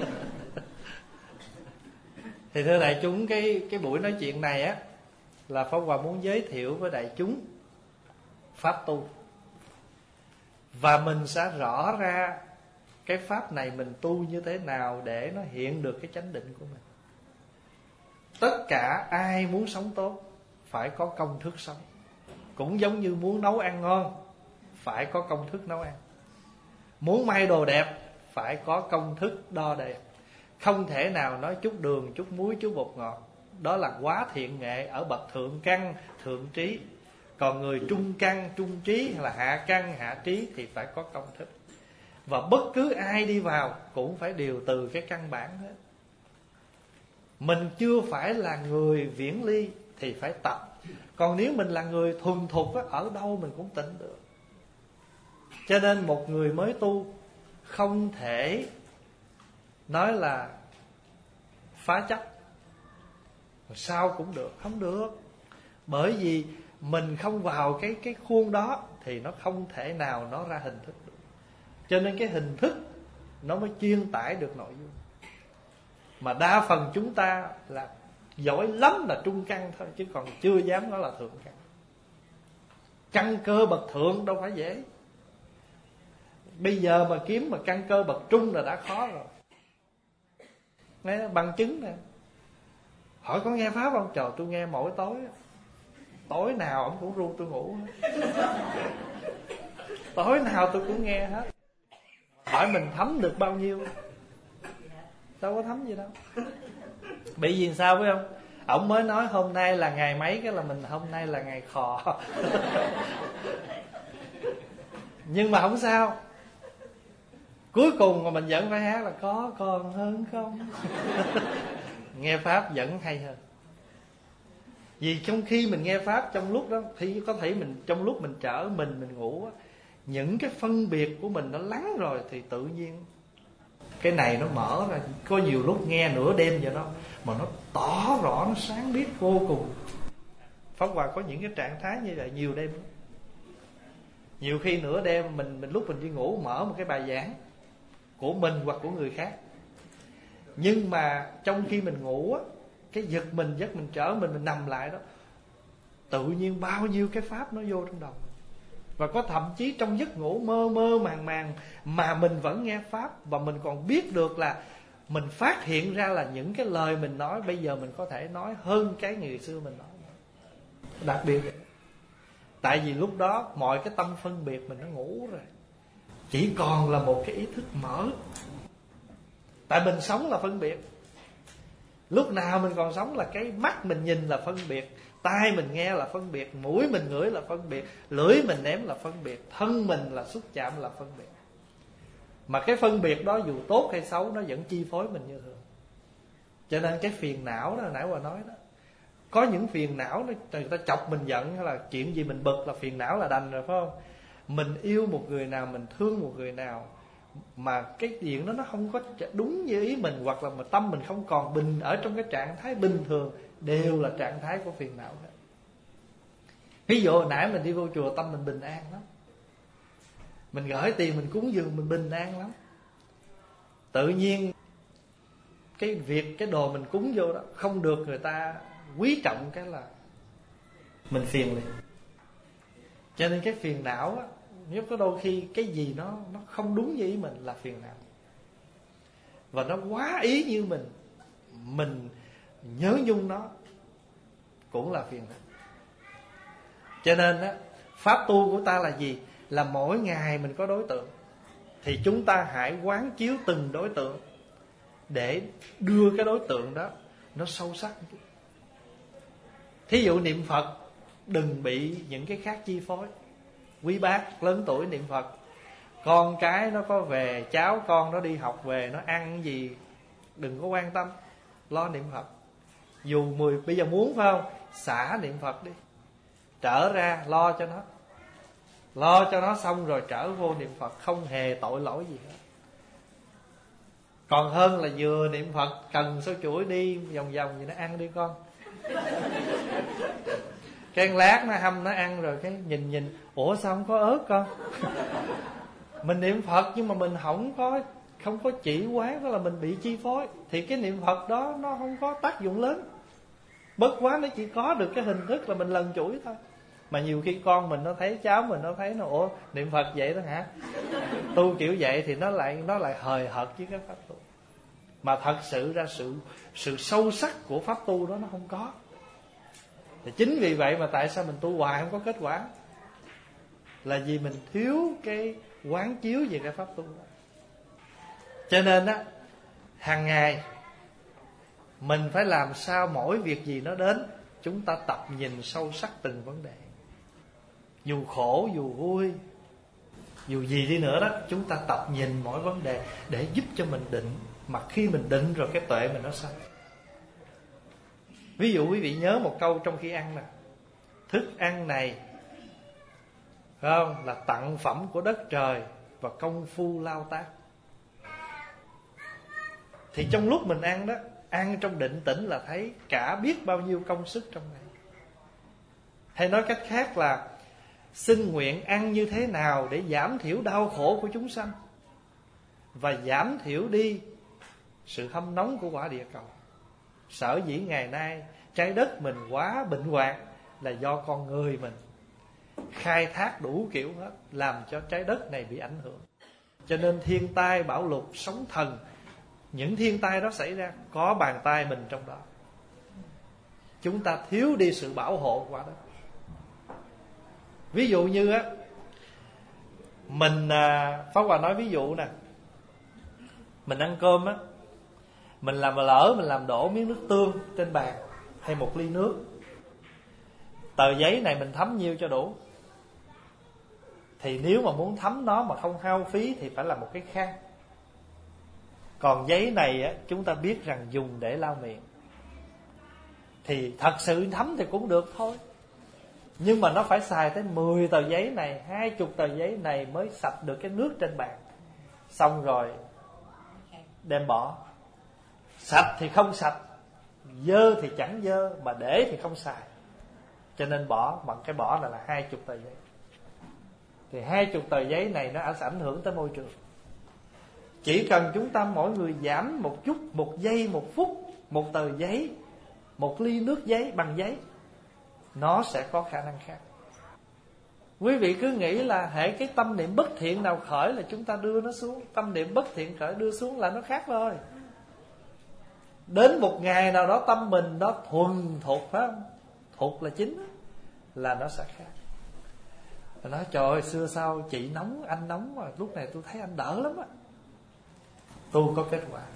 Thì thưa đại chúng, cái buổi nói chuyện này á là Pháp Hòa muốn giới thiệu với đại chúng pháp tu. Và mình sẽ rõ ra cái pháp này mình tu như thế nào để nó hiện được cái chánh định của mình. Tất cả ai muốn sống tốt phải có công thức sống. Cũng giống như muốn nấu ăn ngon phải có công thức nấu ăn. Muốn may đồ đẹp phải có công thức đo đẹp. Không thể nào nói chút đường, chút muối, chút bột ngọt. Đó là quá thiện nghệ ở bậc thượng căn, thượng trí. Còn người trung căn, trung trí hay là hạ căn, hạ trí thì phải có công thức. Và bất cứ ai đi vào cũng phải đều từ cái căn bản hết. Mình chưa phải là người viễn ly thì phải tập. Còn nếu mình là người thuần thục ở đâu mình cũng tịnh được. Cho nên một người mới tu không thể nói là phá chấp sao cũng được, không được. Bởi vì mình không vào cái khuôn đó thì nó không thể nào nó ra hình thức được. Cho nên cái hình thức nó mới chuyên tải được nội dung. Mà đa phần chúng ta là giỏi lắm là trung căn thôi, chứ còn chưa dám nói là thượng căn. Căn cơ bậc thượng đâu phải dễ. Bây giờ mà kiếm mà căn cơ bậc trung là đã khó rồi. Nghe bằng chứng nè. Hỏi có nghe pháp không? Trời, tôi nghe mỗi tối. Tối nào ông cũng ru tôi ngủ hết. Tối nào tôi cũng nghe hết. Hỏi mình thấm được bao nhiêu? Đâu có thấm gì đâu. Bị gì sao phải không? Ông mới nói hôm nay là ngày mấy, cái là mình hôm nay là ngày khò. Nhưng mà không sao. Cuối cùng mà mình vẫn phải hát là có còn hơn không. Nghe pháp vẫn hay hơn. Vì trong khi mình nghe pháp trong lúc đó thì có thể mình trong lúc mình chở mình ngủ á, những cái phân biệt của mình nó lắng rồi thì tự nhiên cái này nó mở ra. Có nhiều lúc nghe nửa đêm vậy đó mà nó tỏ rõ, nó sáng biết vô cùng. Pháp Hòa có những cái trạng thái như vậy nhiều đêm lắm. Nhiều khi nửa đêm mình lúc mình đi ngủ mở một cái bài giảng của mình hoặc của người khác, nhưng mà trong khi mình ngủ á, cái giật mình trở mình nằm lại đó, tự nhiên bao nhiêu cái pháp nó vô trong đầu. Và có thậm chí trong giấc ngủ mơ mơ màng mà mình vẫn nghe pháp, và mình còn biết được là mình phát hiện ra là những cái lời mình nói bây giờ mình có thể nói hơn cái ngày xưa mình nói. Đặc biệt tại vì lúc đó mọi cái tâm phân biệt mình nó ngủ rồi, chỉ còn là một cái ý thức mở. Tại mình sống là phân biệt. Lúc nào mình còn sống là cái mắt mình nhìn là phân biệt, tai mình nghe là phân biệt, mũi mình ngửi là phân biệt, lưỡi mình nếm là phân biệt, thân mình là xúc chạm là phân biệt. Mà cái phân biệt đó dù tốt hay xấu nó vẫn chi phối mình như thường. Cho nên cái phiền não đó nãy Hòa nói đó, có những phiền não người ta chọc mình giận hay là chuyện gì mình bực là phiền não là đành rồi, phải không? Mình yêu một người nào, mình thương một người nào mà cái chuyện đó nó không có đúng như ý mình, hoặc là mà tâm mình không còn bình ở trong cái trạng thái bình thường, đều là trạng thái của phiền não hết. Ví dụ hồi nãy mình đi vô chùa tâm mình bình an lắm, mình gửi tiền mình cúng dường mình bình an lắm. Tự nhiên cái đồ mình cúng vô đó không được người ta quý trọng, cái là mình phiền liền. Cho nên cái phiền não á, nếu có đôi khi cái gì nó không đúng như ý mình là phiền não, và nó quá ý như mình nhớ nhung nó cũng là phiền não. Cho nên á, pháp tu của ta là gì? Là mỗi ngày mình có đối tượng thì chúng ta hãy quán chiếu từng đối tượng để đưa cái đối tượng đó nó sâu sắc. Thí dụ niệm Phật đừng bị những cái khác chi phối. Quý bác lớn tuổi niệm Phật, con cái nó có về, cháu con nó đi học về nó ăn gì đừng có quan tâm, lo niệm Phật. Dù bây giờ muốn phải không, xả niệm Phật đi, trở ra lo cho nó xong rồi trở vô niệm Phật, không hề tội lỗi gì hết. Còn hơn là vừa niệm Phật cần số chuỗi đi vòng vòng gì nó ăn đi con. Cái lát nó hâm nó ăn rồi cái nhìn ủa sao không có ớt con. Mình niệm Phật nhưng mà mình không có chỉ quán, đó là mình bị chi phối, thì cái niệm Phật đó nó không có tác dụng lớn. Bất quá nó chỉ có được cái hình thức là mình lần chuỗi thôi. Mà nhiều khi con mình nó thấy, cháu mình nó thấy, nó ủa niệm Phật vậy đó hả, tu kiểu vậy, thì nó lại hời hợt với cái pháp tu. Mà thật sự ra sự sâu sắc của pháp tu đó nó không có. Thì chính vì vậy mà tại sao mình tu hoài không có kết quả, là vì mình thiếu cái quán chiếu về cái pháp tu đó. Cho nên á, hàng ngày mình phải làm sao mỗi việc gì nó đến, chúng ta tập nhìn sâu sắc từng vấn đề. Dù khổ, dù vui, dù gì đi nữa đó, chúng ta tập nhìn mỗi vấn đề để giúp cho mình định. Mà khi mình định rồi cái tuệ mình nó sanh. Ví dụ quý vị nhớ một câu trong khi ăn nè: thức ăn này, phải không, là tặng phẩm của đất trời và công phu lao tác. Thì trong lúc mình ăn đó, ăn trong định tĩnh là thấy cả biết bao nhiêu công sức trong này. Hay nói cách khác là xin nguyện ăn như thế nào để giảm thiểu đau khổ của chúng sanh và giảm thiểu đi sự hâm nóng của quả địa cầu. Sở dĩ ngày nay trái đất mình quá bệnh hoạn là do con người mình khai thác đủ kiểu hết, làm cho trái đất này bị ảnh hưởng. Cho nên thiên tai, bão lụt, sóng thần, những thiên tai đó xảy ra có bàn tay mình trong đó. Chúng ta thiếu đi sự bảo hộ quả đất. Ví dụ như á, mình Pháp Hòa nói ví dụ nè, mình ăn cơm á, mình làm đổ miếng nước tương trên bàn hay một ly nước, tờ giấy này mình thấm nhiêu cho đủ. Thì nếu mà muốn thấm nó mà không hao phí thì phải là một cái khăn. Còn giấy này á, chúng ta biết rằng dùng để lau miệng, thì thật sự thấm thì cũng được thôi. Nhưng mà nó phải xài tới 10 tờ giấy này, 20 tờ giấy này mới sạch được cái nước trên bàn. Xong rồi đem bỏ. Sạch thì không sạch, dơ thì chẳng dơ, mà để thì không xài. Cho nên bỏ, bằng cái bỏ là 20 tờ giấy. Thì 20 tờ giấy này nó sẽ ảnh hưởng tới môi trường. Chỉ cần chúng ta mỗi người giảm một chút, một giây, một phút, một tờ giấy, một ly nước giấy bằng giấy, nó sẽ có khả năng khác. Quý vị cứ nghĩ là hễ cái tâm niệm bất thiện nào khởi là chúng ta đưa nó xuống. Tâm niệm bất thiện khởi đưa xuống là nó khác thôi. Đến một ngày nào đó tâm mình nó thuần thuộc, phải không? Thuộc là chính, là nó sẽ khác. Nói trời ơi, xưa sao chị nóng, anh nóng mà lúc này tôi thấy anh đỡ lắm á. Tu có kết quả.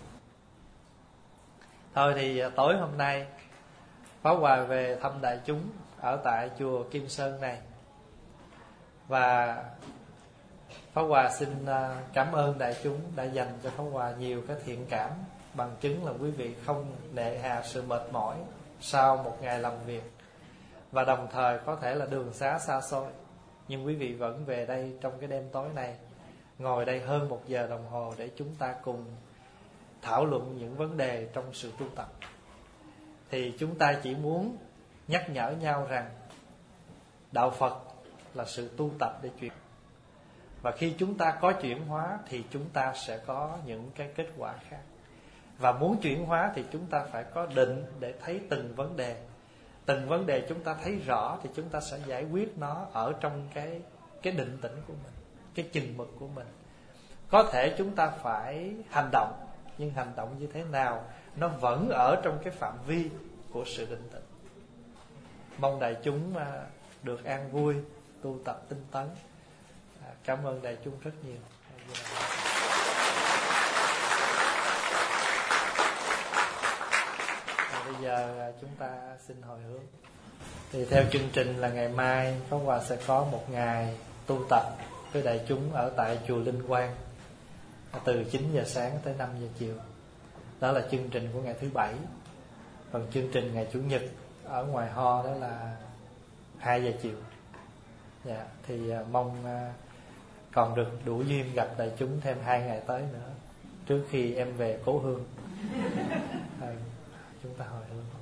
Thôi thì tối hôm nay Pháp Hòa về thăm đại chúng ở tại chùa Kim Sơn này. Và Pháp Hòa xin cảm ơn đại chúng đã dành cho Pháp Hòa nhiều cái thiện cảm, bằng chứng là quý vị không nề hà sự mệt mỏi sau một ngày làm việc. Và đồng thời có thể là đường xá xa xôi, nhưng quý vị vẫn về đây trong cái đêm tối này, ngồi đây hơn 1 giờ đồng hồ để chúng ta cùng thảo luận những vấn đề trong sự tu tập. Thì chúng ta chỉ muốn nhắc nhở nhau rằng đạo Phật là sự tu tập để chuyển. Và khi chúng ta có chuyển hóa thì chúng ta sẽ có những cái kết quả khác. Và muốn chuyển hóa thì chúng ta phải có định để thấy từng vấn đề. Từng vấn đề chúng ta thấy rõ thì chúng ta sẽ giải quyết nó ở trong cái định tĩnh của mình, cái chừng mực của mình. Có thể chúng ta phải hành động, nhưng hành động như thế nào nó vẫn ở trong cái phạm vi của sự định tĩnh. Mong đại chúng được an vui, tu tập tinh tấn. Cảm ơn đại chúng rất nhiều. Bây giờ chúng ta xin hồi hướng. Thì theo chương trình là ngày mai Pháp Hòa sẽ có một ngày tu tập với đại chúng ở tại chùa Linh Quang từ 9 giờ sáng tới 5 giờ chiều. Đó là chương trình của ngày thứ Bảy. Còn chương trình ngày Chủ nhật ở ngoài Ho đó là 2 giờ chiều. Dạ, thì mong còn được đủ duyên gặp đại chúng thêm 2 ngày tới nữa trước khi em về cố hương. Chúng ta hồi hướng.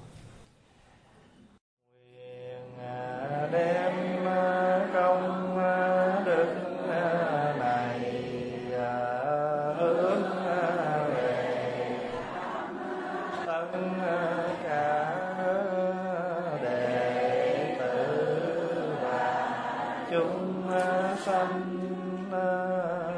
Nguyện đem công đức này hướng về tất cả đệ tử và sanh